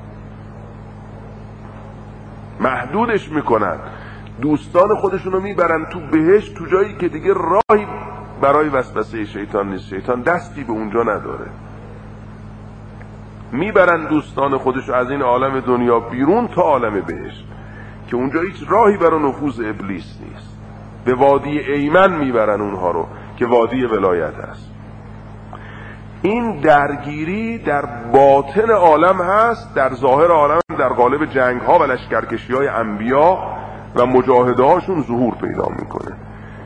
محدودش میکنن، دوستان خودشونو میبرن تو بهشت، تو جایی که دیگه راهی برای وسوسه شیطان نیست، شیطان دستی به اونجا نداره. میبرن دوستان خودشو از این عالم دنیا بیرون تا عالم بهشت که اونجا هیچ راهی برای نفوذ ابلیس نیست. به وادی ایمن میبرن اونها رو که وادی ولایت است. این درگیری در باطن عالم هست، در ظاهر عالم در قالب جنگ ها و لشکرکشی های انبیا و مجاهده هاشون ظهور پیدا میکنه.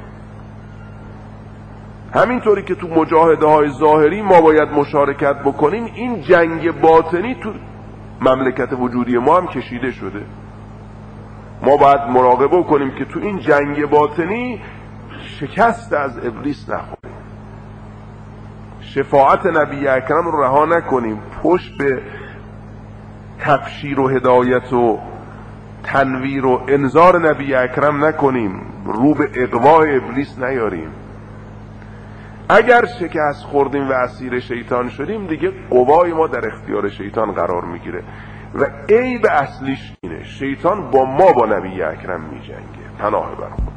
همینطوری که تو مجاهده های ظاهری ما باید مشارکت بکنیم، این جنگ باطنی تو مملکت وجودی ما هم کشیده شده. ما باید مراقبه کنیم که تو این جنگ باطنی شکست از ابلیس نخوریم، شفاعت نبی اکرم رو رها نکنیم، پشت به تبشیر و هدایت و تنویر و انذار نبی اکرم نکنیم، رو به اغوا ابلیس نیاریم. اگر شکست خوردیم و اسیر شیطان شدیم، دیگه قوای ما در اختیار شیطان قرار میگیره و عیب اصلیش اینه، شیطان با ما با نبی اکرم میجنگه. پناه بر خدا.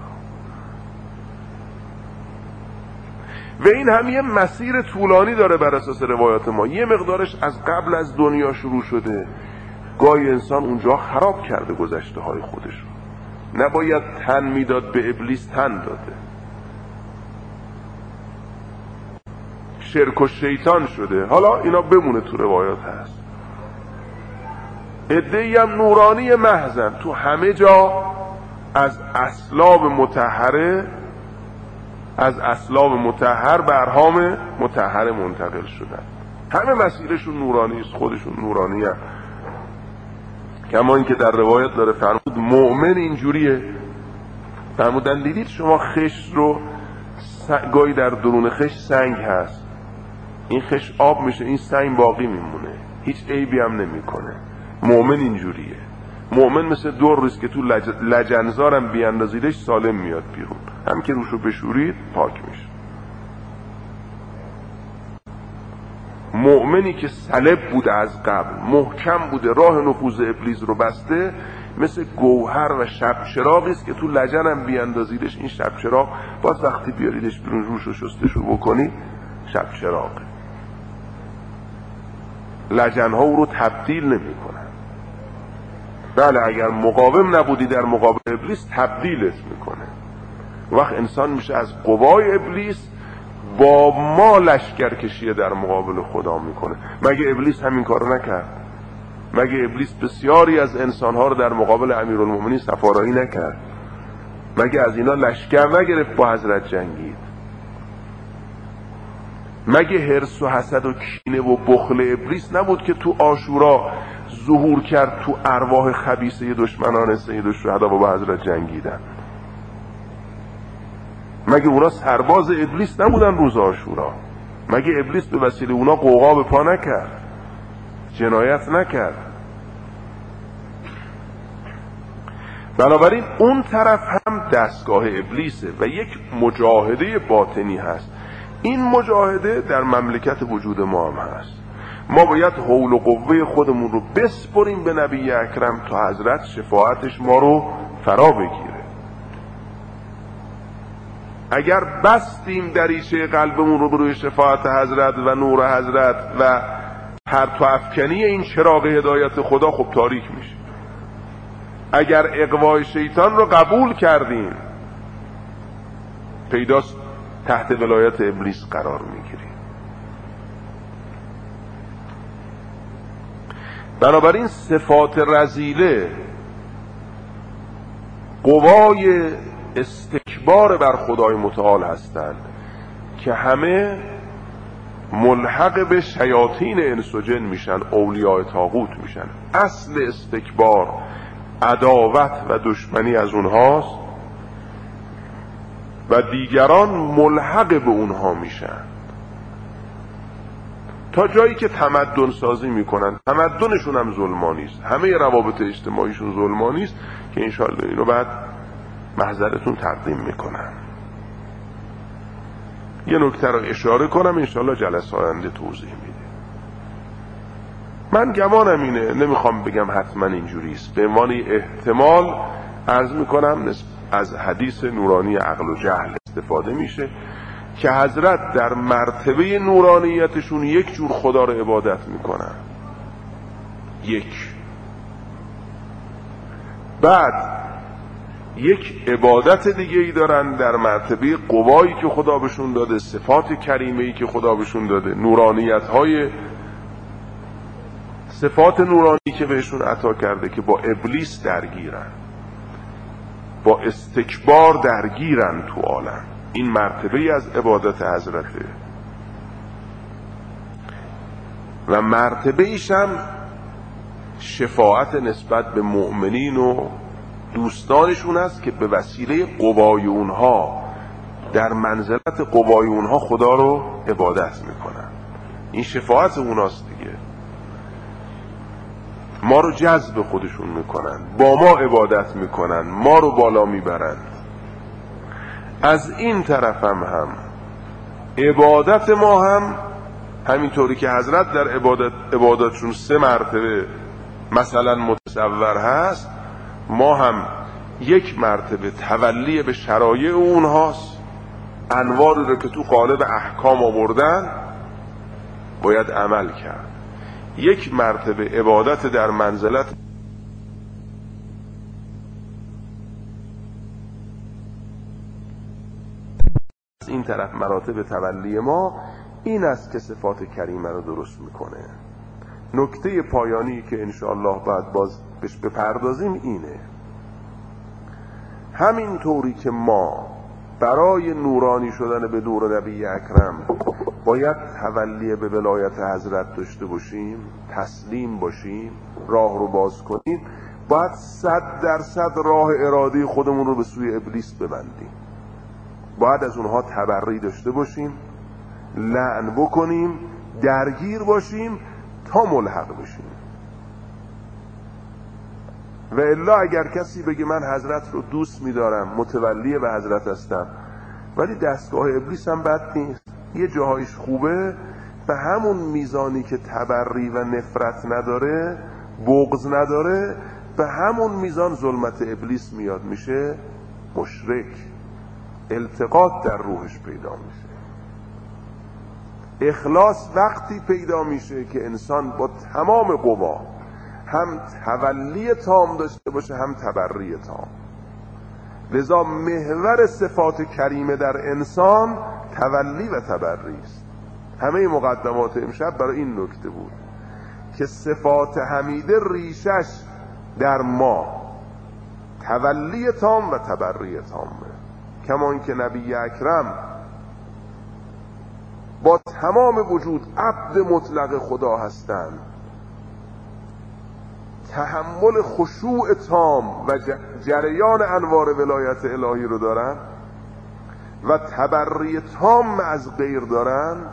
و این هم یه مسیر طولانی داره بر اساس روایات ما. یه مقدارش از قبل از دنیا شروع شده، گاهی انسان اونجا خراب کرده گذشته های خودش رو، نباید تن میداد به ابلیس، تن داده، شرک و شیطان شده. حالا اینا بمونه تو روایات هست. عده‌ای هم نورانی محضن، تو همه جا از اسلاب مطهر به ارحام مطهر منتقل شدن. همه مسیرشون نورانی است، خودشون نورانی هست. کما این که در روایت داره فرمود مؤمن اینجوریه. فرمودن دیدید شما خش رو گاهی در درون خش سنگ هست، این خش آب میشه، این سنگ باقی میمونه، هیچ عیبی هم نمیکنه. مؤمن اینجوریه. مؤمن مثل دریست که تو لجنزارم بیاندازیدش سالم میاد بیرون، هم که روشو بشورید پاک میشه. مؤمنی که صلب بوده از قبل، محکم بوده، راه نفوذ ابلیس رو بسته، مثل گوهر و شب چراغی است که تو لجنم بیاندازیدش، این شب چراغ باز وقتی بیاریدش بیرون روشو شستشو بکنی شب چراغه. لجنها او رو تبدیل نمی کنن. بله اگر مقاوم نبودی در مقابل ابلیس تبدیلت میکنه. وقت انسان میشه از قوای ابلیس با ما لشکرکشی در مقابل خدا میکنه. مگه ابلیس همین کارو نکرد؟ مگه ابلیس بسیاری از انسانها رو در مقابل امیرالمومنین سفارایی نکرد؟ مگه از اینا لشکر نگرفت با حضرت جنگید؟ مگه حرص و حسد و کینه و بخل ابلیس نبود که تو عاشورا ظهور کرد، تو ارواح خبیثه دشمنان سید الشهدا با حضرت جنگیدن؟ مگه اونا سرباز ابلیس نبودن روز عاشورا؟ مگه ابلیس به وسیله اونا قوقا به پا نکرد، جنایت نکرد؟ بنابراین اون طرف هم دستگاه ابلیسه و یک مجاهده باطنی هست. این مجاهده در مملکت وجود ما هم هست. ما باید حول و قوه خودمون رو بسپریم به نبی اکرم تا حضرت شفاعتش ما رو فرا بگیره. اگر بستیم دریچه قلبمون رو به روی شفاعت حضرت و نور حضرت و پرتو افکنی این چراغ هدایت خدا، خب تاریک میشه. اگر اغوای شیطان رو قبول کردیم، پیداست تحت ولایت ابلیس قرار میگیریم. بنابراین صفات رذیله قوای استکبار بر خدای متعال هستند که همه ملحق به شیاطین انس و جن میشن، اولیاء طاغوت میشن. اصل استکبار عداوت و دشمنی از اونهاست و دیگران ملحق به اونها میشن تا جایی که تمدن سازی میکنن. تمدنشون هم ظلمانی است، همه روابط اجتماعیشون ظلمانی است که انشاءالله اینو بعد محضرتون تقدیم میکنم. یه نکته رو اشاره کنم، انشاءالله جلسه آینده توضیح میده. من گمانم اینه، نمیخوام بگم حتما اینجوریست، به عنوان احتمال عرض میکنم از حدیث نورانی عقل و جهل استفاده میشه که حضرت در مرتبه نورانیتشون یک جور خدا رو عبادت میکنن، بعد یک عبادت دیگه ای دارن در مرتبه قوایی که خدا بهشون داده، صفات کریمه ای که خدا بهشون داده، نورانیت های صفات نورانی که بهشون عطا کرده که با ابلیس درگیرن، با استکبار درگیرن تو عالم. این مرتبه از عبادت حضرته و مرتبه ایش هم شفاعت نسبت به مؤمنین و دوستانشون است که به وسیله قوای اونها در منزلت قوای اونها خدا رو عبادت میکنن. این شفاعت اوناست دیگه. ما رو جذب خودشون میکنن، با ما عبادت میکنن، ما رو بالا میبرن. از این طرف هم عبادت ما هم همینطوری که حضرت در عبادتشون 3 مرتبه مثلا متصور هست، ما هم 1 مرتبه تولی به شرایع اونهاست. انواری رو که تو قالب احکام آوردن باید عمل کرد. 1 مرتبه عبادت در منزلت این طرف مراتب تولی ما این است که صفات کریمه رو درست میکنه. نکته پایانی که انشاءالله بعد باز بهش بپردازیم اینه، همین طوری که ما برای نورانی شدن به نور نبی اکرم باید تولی به ولایت حضرت داشته باشیم، تسلیم باشیم، راه رو باز کنیم، باید 100% راه اراده خودمون رو به سوی ابلیس ببندیم. باید از اونها تبری داشته باشیم، لعن بکنیم، درگیر باشیم تا ملحق بشیم. و الا اگر کسی بگه من حضرت رو دوست می‌دارم، متولی به حضرت هستم، ولی دستگاه ابلیس هم بد نیست، یه جاهایش خوبه، به همون میزانی که تبری و نفرت نداره، بغض نداره، به همون میزان ظلمت ابلیس میاد، میشه مشرک، التقاط در روحش پیدا میشه. اخلاص وقتی پیدا میشه که انسان با تمام قوا هم تولی تام داشته باشه هم تبری تام. لذا محور صفات کریمه در انسان تولی و تبری است. همه مقدمات امشب برای این نکته بود که صفات حمیده ریشش در ما تولی تام و تبری تامه. کمان که نبی اکرم با تمام وجود عبد مطلق خدا هستند، تحمل خشوع تام و جریان انوار ولایت الهی رو دارن و تبری تام از غیر دارند،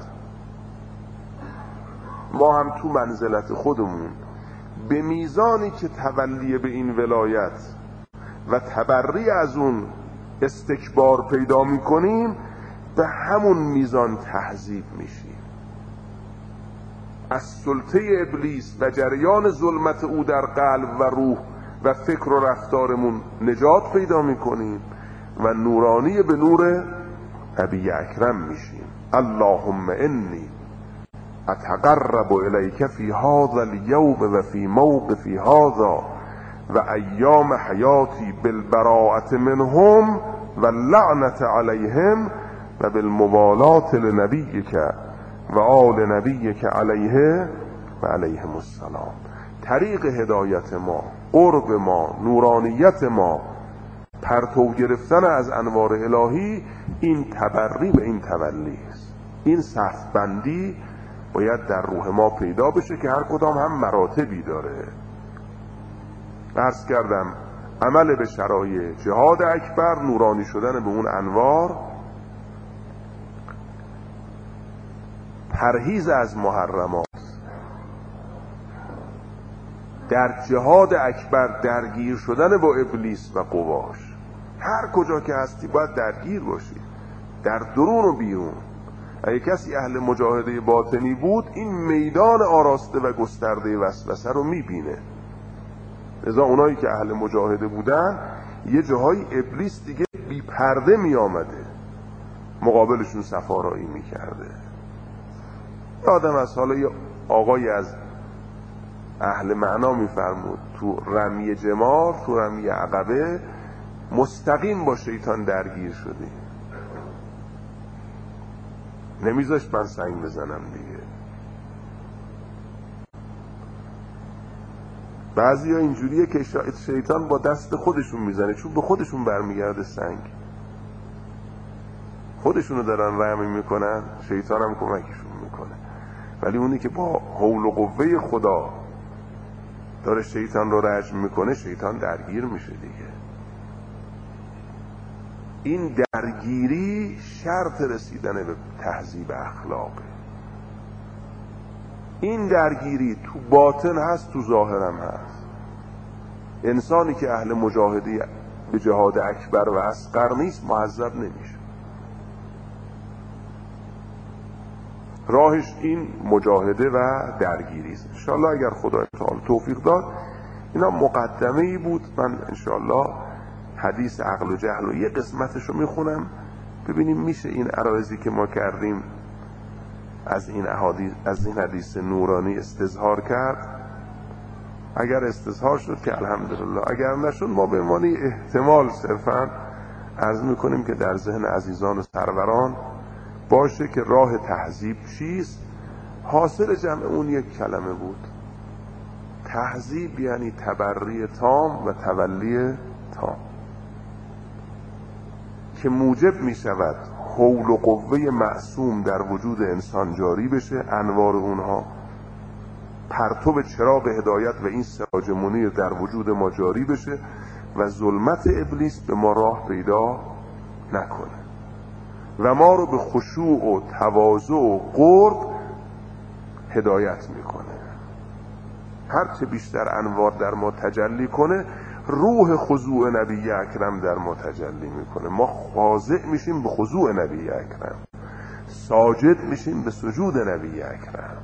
ما هم تو منزلت خودمون به میزانی که تولی به این ولایت و تبری از اون استکبار پیدا میکنیم، به همون میزان تهذیب میشیم. از سلطه ابلیس و جریان ظلمت او در قلب و روح و فکر و رفتارمون نجات پیدا میکنیم و نورانی به نور نبی اکرم میشیم. اللهم انی اتقرب الیک فی هذا اليوم و فی موقفی هذا و ایام حیاتی بالبراءة منهم و اللعنة علیهم و بالمبالات لنبیک و آل نبیک علیه و علیهم السلام. طریق هدایت ما، قرب ما، نورانیت ما، پرتو گرفتن از انوار الهی، این تبری و این تولی است. این صف بندی باید در روح ما پیدا بشه که هر کدام هم مراتبی داره. عرض کردم عمل به شرایع جهاد اکبر، نورانی شدن به اون انوار، پرهیز از محرمات، در جهاد اکبر درگیر شدن با ابلیس و قواش. هر کجا که هستی باید درگیر باشی، در درون و بیرون. اگه کسی اهل مجاهده باطنی بود، این میدان آراسته و گسترده وسوسه رو میبینه. لذا اونایی که اهل مجاهده بودن، یه جاهای ابلیس دیگه بی پرده می آمده، مقابلشون صفارایی می کرده. یادم از حالا یه آقای از اهل معنا می فرمود تو رمی جمار، تو رمی عقبه مستقیم با شیطان درگیر شدی، نمیذاشت من سنگ بزنم دیگه. بعضی ها اینجوریه که شیطان با دست خودشون میزنه، چون به خودشون برمیگرده سنگ، خودشونو دارن رمی میکنن، شیطان هم کمکشون میکنه. ولی اونی که با حول و قوه خدا داره شیطان رو رجم میکنه، شیطان درگیر میشه دیگه. این درگیری شرط رسیدن به تهذیب اخلاقه. این درگیری تو باطن هست، تو ظاهرم هست. انسانی که اهل مجاهده به جهاد اکبر و اصغر نیست، معذب نمیشه. راهش این مجاهده و درگیری است. انشاءالله اگر خدا تعالی توفیق داد، اینا مقدمه ای بود. من انشاءالله حدیث عقل و جهل و یه قسمتشو میخونم، ببینیم میشه این عرایضی که ما کردیم از این حدیث نورانی استظهار کرد. اگر استظهار شد که الحمدلله، اگر نشد ما به معنی احتمال صرفا عرض میکنیم که در ذهن عزیزان و سروران باشه که راه تهذیب چیست. حاصل جمع اون یک کلمه بود، تهذیب یعنی تبری تام و تولی تام، که موجب می شود حول و قوه معصوم در وجود انسان جاری بشه، انوار اونها پرتو چراغ هدایت و این سراج منیر در وجود ما جاری بشه و ظلمت ابلیس به ما راه پیدا نکنه و ما رو به خشوع و تواضع و قرب هدایت میکنه. هرچه بیشتر انوار در ما تجلی کنه، روح خضوع نبی اکرم در ما تجلی میکنه. ما خاضع میشیم به خضوع نبی اکرم، ساجد میشیم به سجود نبی اکرم.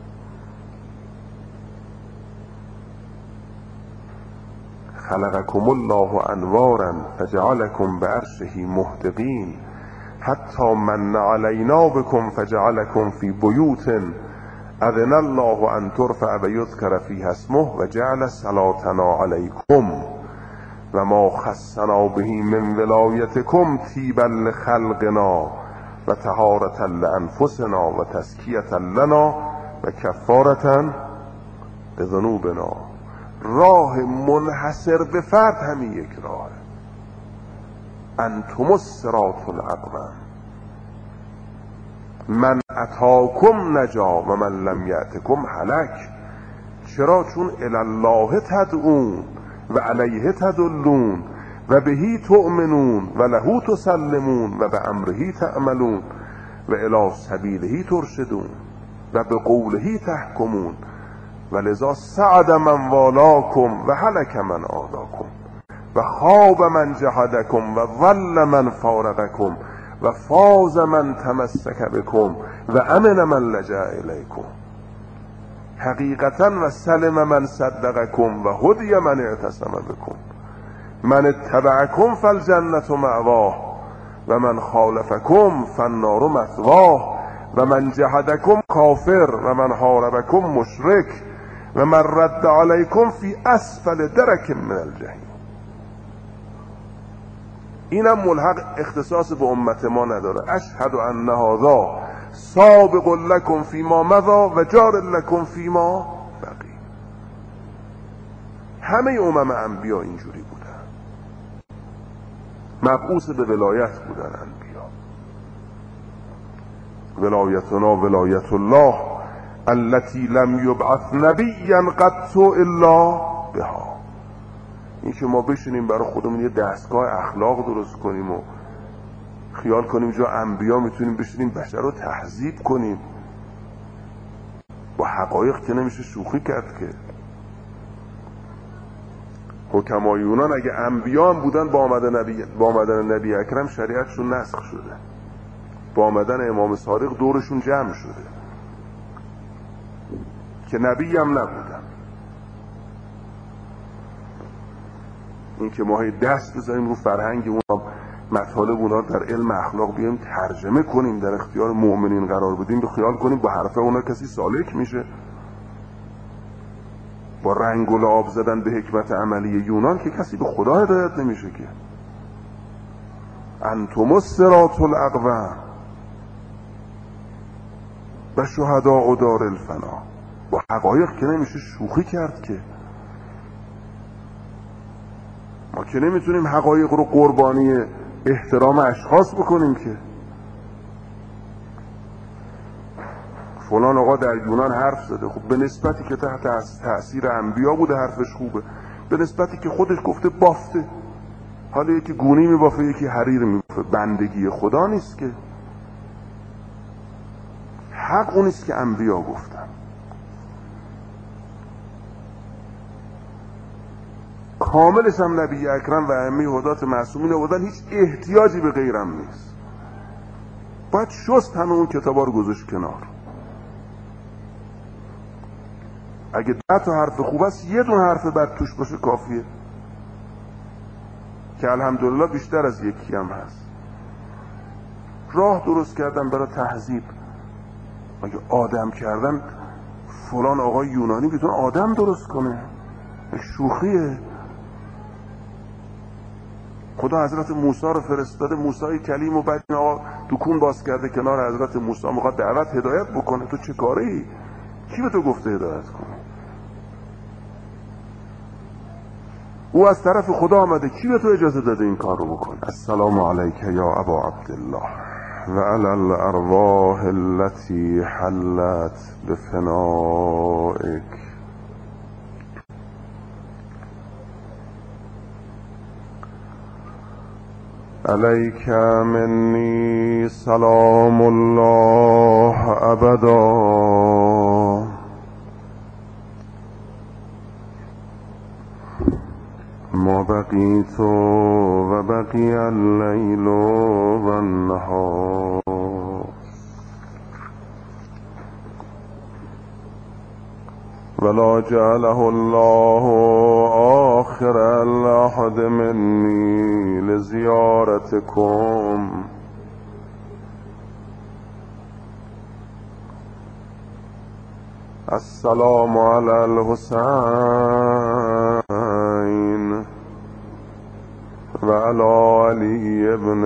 خلقکم الله انوارا فجعلکم بعرشه مهتقین حتی من علینا بكم فجعلکم فی بیوت اذن الله ان ترفع و یذکر فیها اسمه و جعل صلاتنا علیکم و ما خصنا به من ولایتکم طیبا لخلقنا و طهارة لانفسنا و تزکیة لنا و کفارة بذنوبنا. راه منحصر به فرد همین یک راه، انتم الصراط الاقوم، من اتاکم نجا و من لم یأتکم هلک. چرا؟ چون الالله تدعون و علیه تدلون و بهی تؤمنون و له تسلمون و به امرهی تعملون و الی سبیلهی ترشدون و به قولهی تحکمون و لذا سعد من والاکم و هلک من آداکم. و خواب من جحدکم و ظل من فارقکم و فاز من تمسک بکم و امن من لجأ الیکم حقیقتا و سلم من صدقکم و هدی من اعتصم بکم من اتبعکم فالجنة مأواه و من خالفکم فالنار مثواه و من جحدکم کافر و من حاربکم مشرک و من رد علیکم فی اسفل درک من الجحیم. اینم ملحق اختصاص به امت ما نداره. اشهد ان هذا سابق لکم فیما مضی و جار لکم فیما بقی. همه انبیا اینجوری بودن، مبعوث به ولایت بودن انبیا. ولایتنا ولایت الله التي لم یبعث نبیا قط الا بها. این که ما بشینیم برای خودمون یه دستگاه اخلاق درست کنیم و خیال کنیم جا انبیا میتونیم بشینیم بشر رو تهذیب کنیم، با حقایق که نمیشه شوخی کرد که. حکمای یونان اگه انبیا هم بودن با آمدن نبی اکرم شریعتشون نسخ شده، با آمدن امام صادق دورشون جمع شده که نبی هم نبودن. این که ما دست بزنیم رو فرهنگ اونا، مطالب اونا در علم اخلاق بیایم ترجمه کنیم، در اختیار مؤمنین قرار بدیم، به خیال کنیم با حرف اونا کسی سالک میشه. با رنگ و لعاب زدن به حکمت عملی یونان که کسی به خدا هدایت نمیشه که. انتم الصراط الاقوم و شهداء دار الفنا. با حقایق که نمیشه شوخی کرد که. ما که نمیتونیم حقایق رو قربانی احترام اشخاص بکنیم که. فلان آقا در یونان حرف زده، خب به نسبتی که تحت تأثیر انبیا بوده حرفش خوبه، به نسبتی که خودش گفته بافته. حالا یکی گونی میبافه یکی حریر میبافه، بندگی خدا نیست که. حق اونیست که انبیا گفتن. کاملش هم نبی اکرم و ائمه هدات معصومین آوردن، هیچ احتیاجی به غیرم نیست. باید شست همه اون کتابا رو گذاشت کنار. اگه 10 تا حرف خوب است یه دون حرف بد توش باشه کافیه، که الحمدلله بیشتر از یکی هم هست. راه درست کردن برای تهذیب. اگه آدم کردن، فلان آقای یونانی بتونه آدم درست کنه، شوخیه. خدا حضرت موسی رو فرستاده، موسی کلیم، و بعد این آقا دکون باز کرده کنار حضرت موسی، میخواد دعوت هدایت بکنه. تو چه کاری؟ کی به تو گفته هدایت کنه؟ او از طرف خدا آمده، کی به تو اجازه داده این کار رو بکنه؟ السلام علیک یا ابا عبدالله و علی الارواح التي حلت بفنائک. علیک منی سلام الله ابدا ما بقیت و بقی اللیل و النهار ولا جعله الله آخر العهد منی لزیارتکم. السلام علی الحسین و علی علی ابن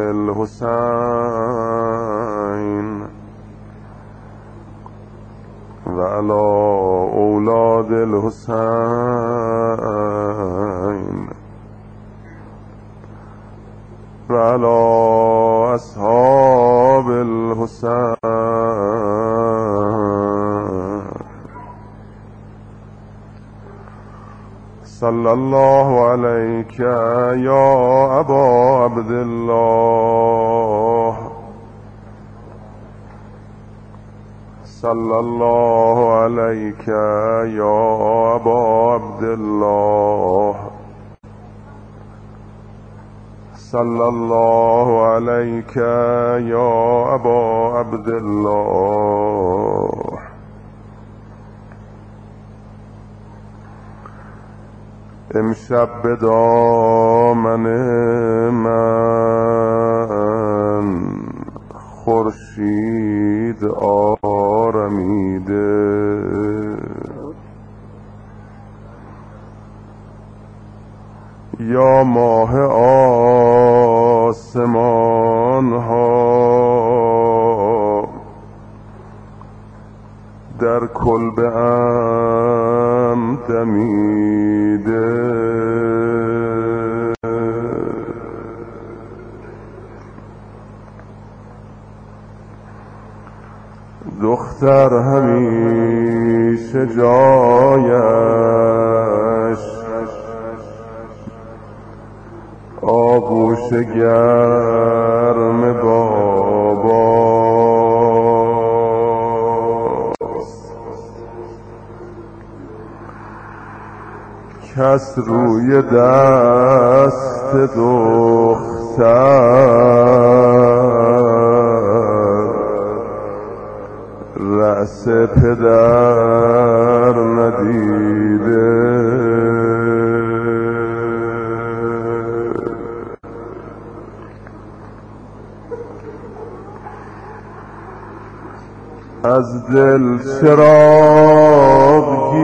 الحسین و علی اولاد الحسین و علی اصحاب الحسین. صلی الله علیک یا ابا عبدالله صلی الله علیک یا ابا عبدالله صلی الله علیک یا ابا عبدالله. امشب به دامن من خورشید آرمیده، یا ماه آسمان ها در کلبه ام دمیده. دختر همیشه جایش آغوش گرم باباست. کس روی دست دختر رأس پدر ندیده. از دل چراغ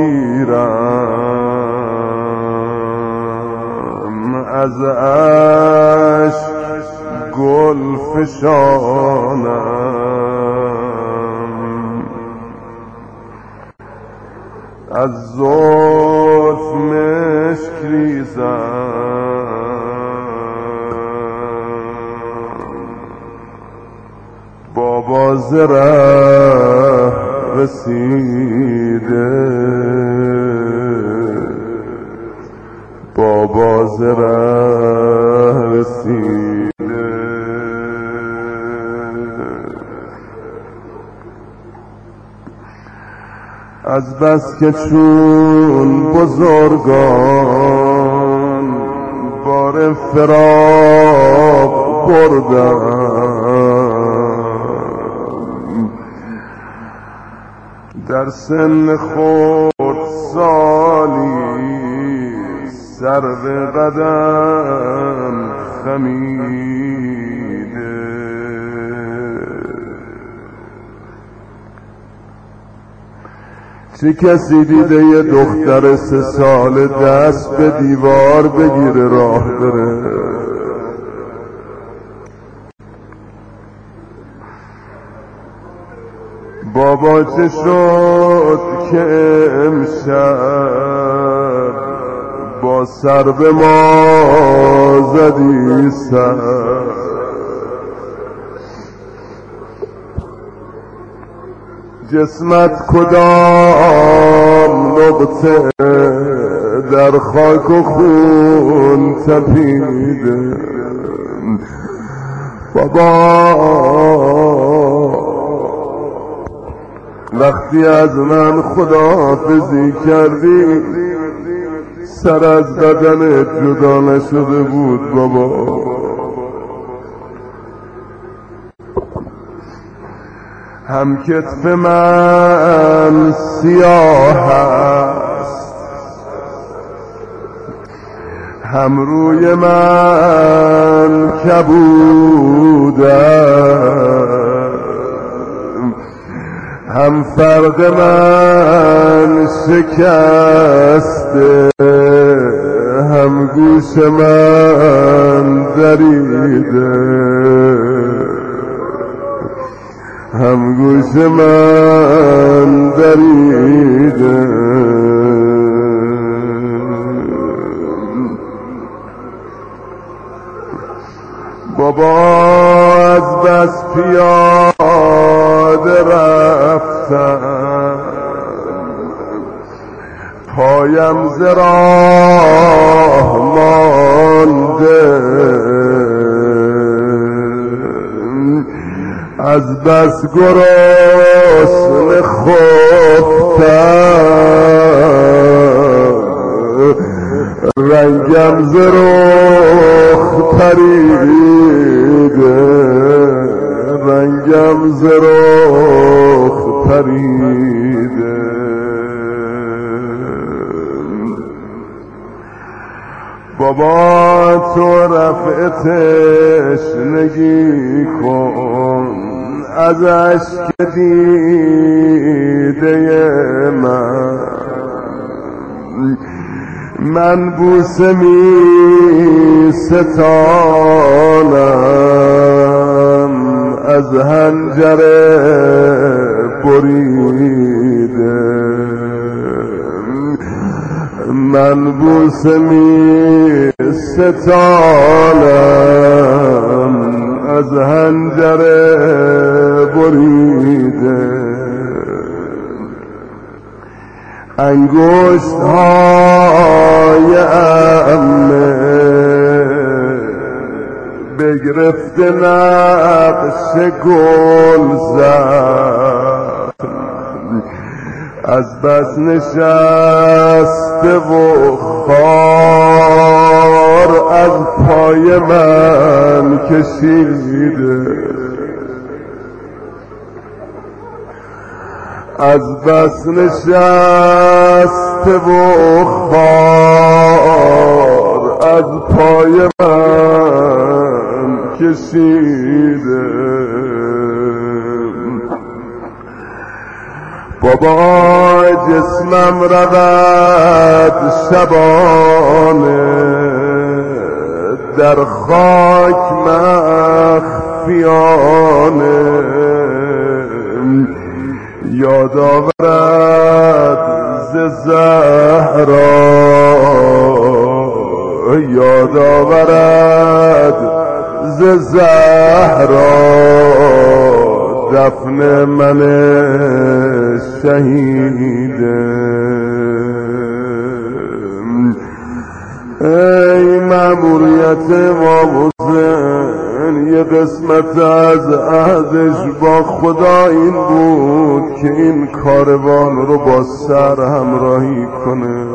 گیرم، از اشک گل فشانم، از زلف مشک ریزم، بابا ز ره رسیده، بابا ز ره رسیده. از بس که چون بزرگان بار فراق بردم، در سن خود سالی سر به قدم خمیده. چه کسی دیده یه دختر 3 ساله دست به دیوار بگیره راه بره؟ بابا چه شد که امشب با سر به ما زدی سر؟ جسمت کدام نقطه در خاک و خون تپیده؟ بابا وقتی از من خداحافظی کردی سر از بدنت جدا نشده بود بابا. هم کتف من سیاه است، هم روی من کبود است، هم فرق من شکسته، هم گوش من دریده، هم گوش من دریده. بابا از بس پیاده رفتم، پایم ز راه مانده، از بس گرسنه خفتم، رنگم ز رخ پریده رنگم ز رخ پریده بابا تو رفع تشنگی کن از اشک دیده من بوسه می ستانم از حنجره بریده من بوسه می ستانم از حنجره بریده انگشت های عمه بگرفته نقش گل زد از بس نشسته و خار از پای من کشیده از بس نشسته و خار از پای من کشیده بابا جسمم رود شبانه در خاک مخفیانه یاد آورد ز زهرا یاد آورد ز زهرا دفن من شهیده ای مأموریت وابوزن یه قسمت از عهدش با خدا این بود که این کاروان رو با سر همراهی کنه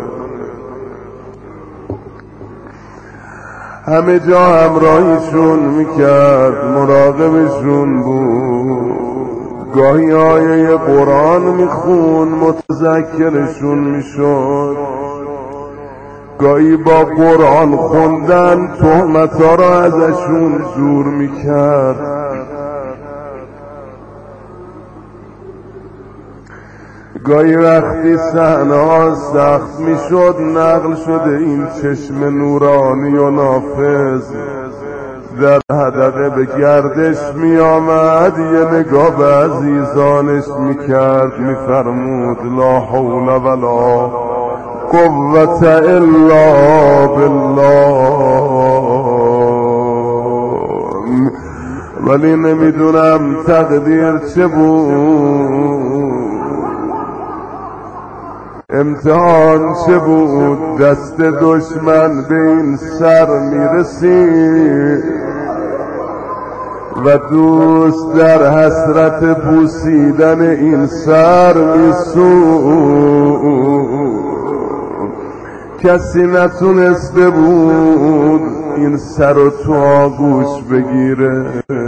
همه جا همراهیشون میکرد مراقبشون بود گاهی آیه قرآن میخون متذکرشون میشد گاهی با قرآن خوندن تهمت‌ها را ازشون دور میکرد گاهی وقتی صحنه‌ها سخت میشد نقل شده این چشم نورانی و نافذ در حدقه به گردش می آمد یه نگاه به عزیزانش میکرد میفرمود لا حول ولا قوة الا بالله ولی نمیدونم تقدیر چه بود امتحان چه بود دست دشمن به این سر میرسید و دوست در حسرت بوسیدن این سر میسود کسی نتونسته بود این سر و تو آغوش بگیره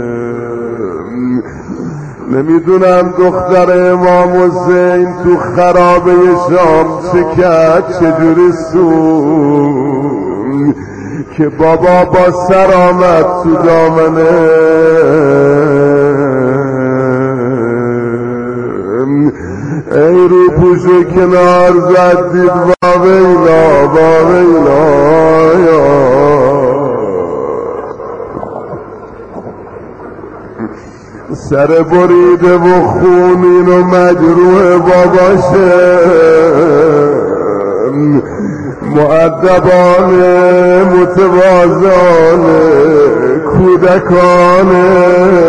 نمیدونم دختر امام حسین تو خرابه شام چه کرد چجوری سون که بابا با سر آمد تو دامنه ای رو پوشو کنار زد دید واویلا سر بریده و خونین و مجروح باباشه مؤدبانه متواضعانه کودکانه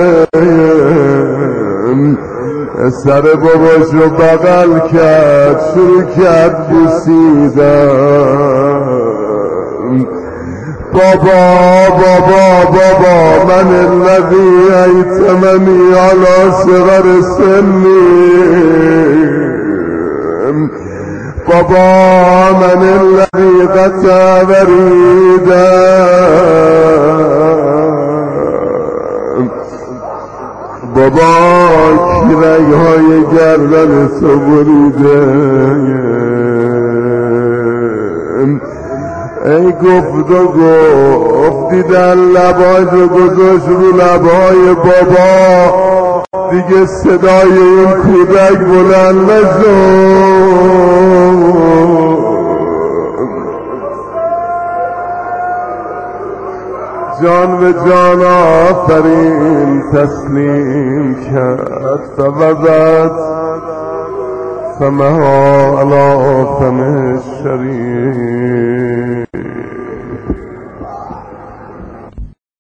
سر باباشو بغل کرد شروع کرد بوسیدن بابا من الذی ایتمنی علی صغر سنی بابا من الذي قطع وريدا بابا کی رگهای گردن تو بریده ای گفت و گفتی در لباش و گذاشت رو لبهای بابا دیگه صدای این کودک بلند نشد جان به جان آفرین تسلیم کرد فوضت فمها علی فم الشریف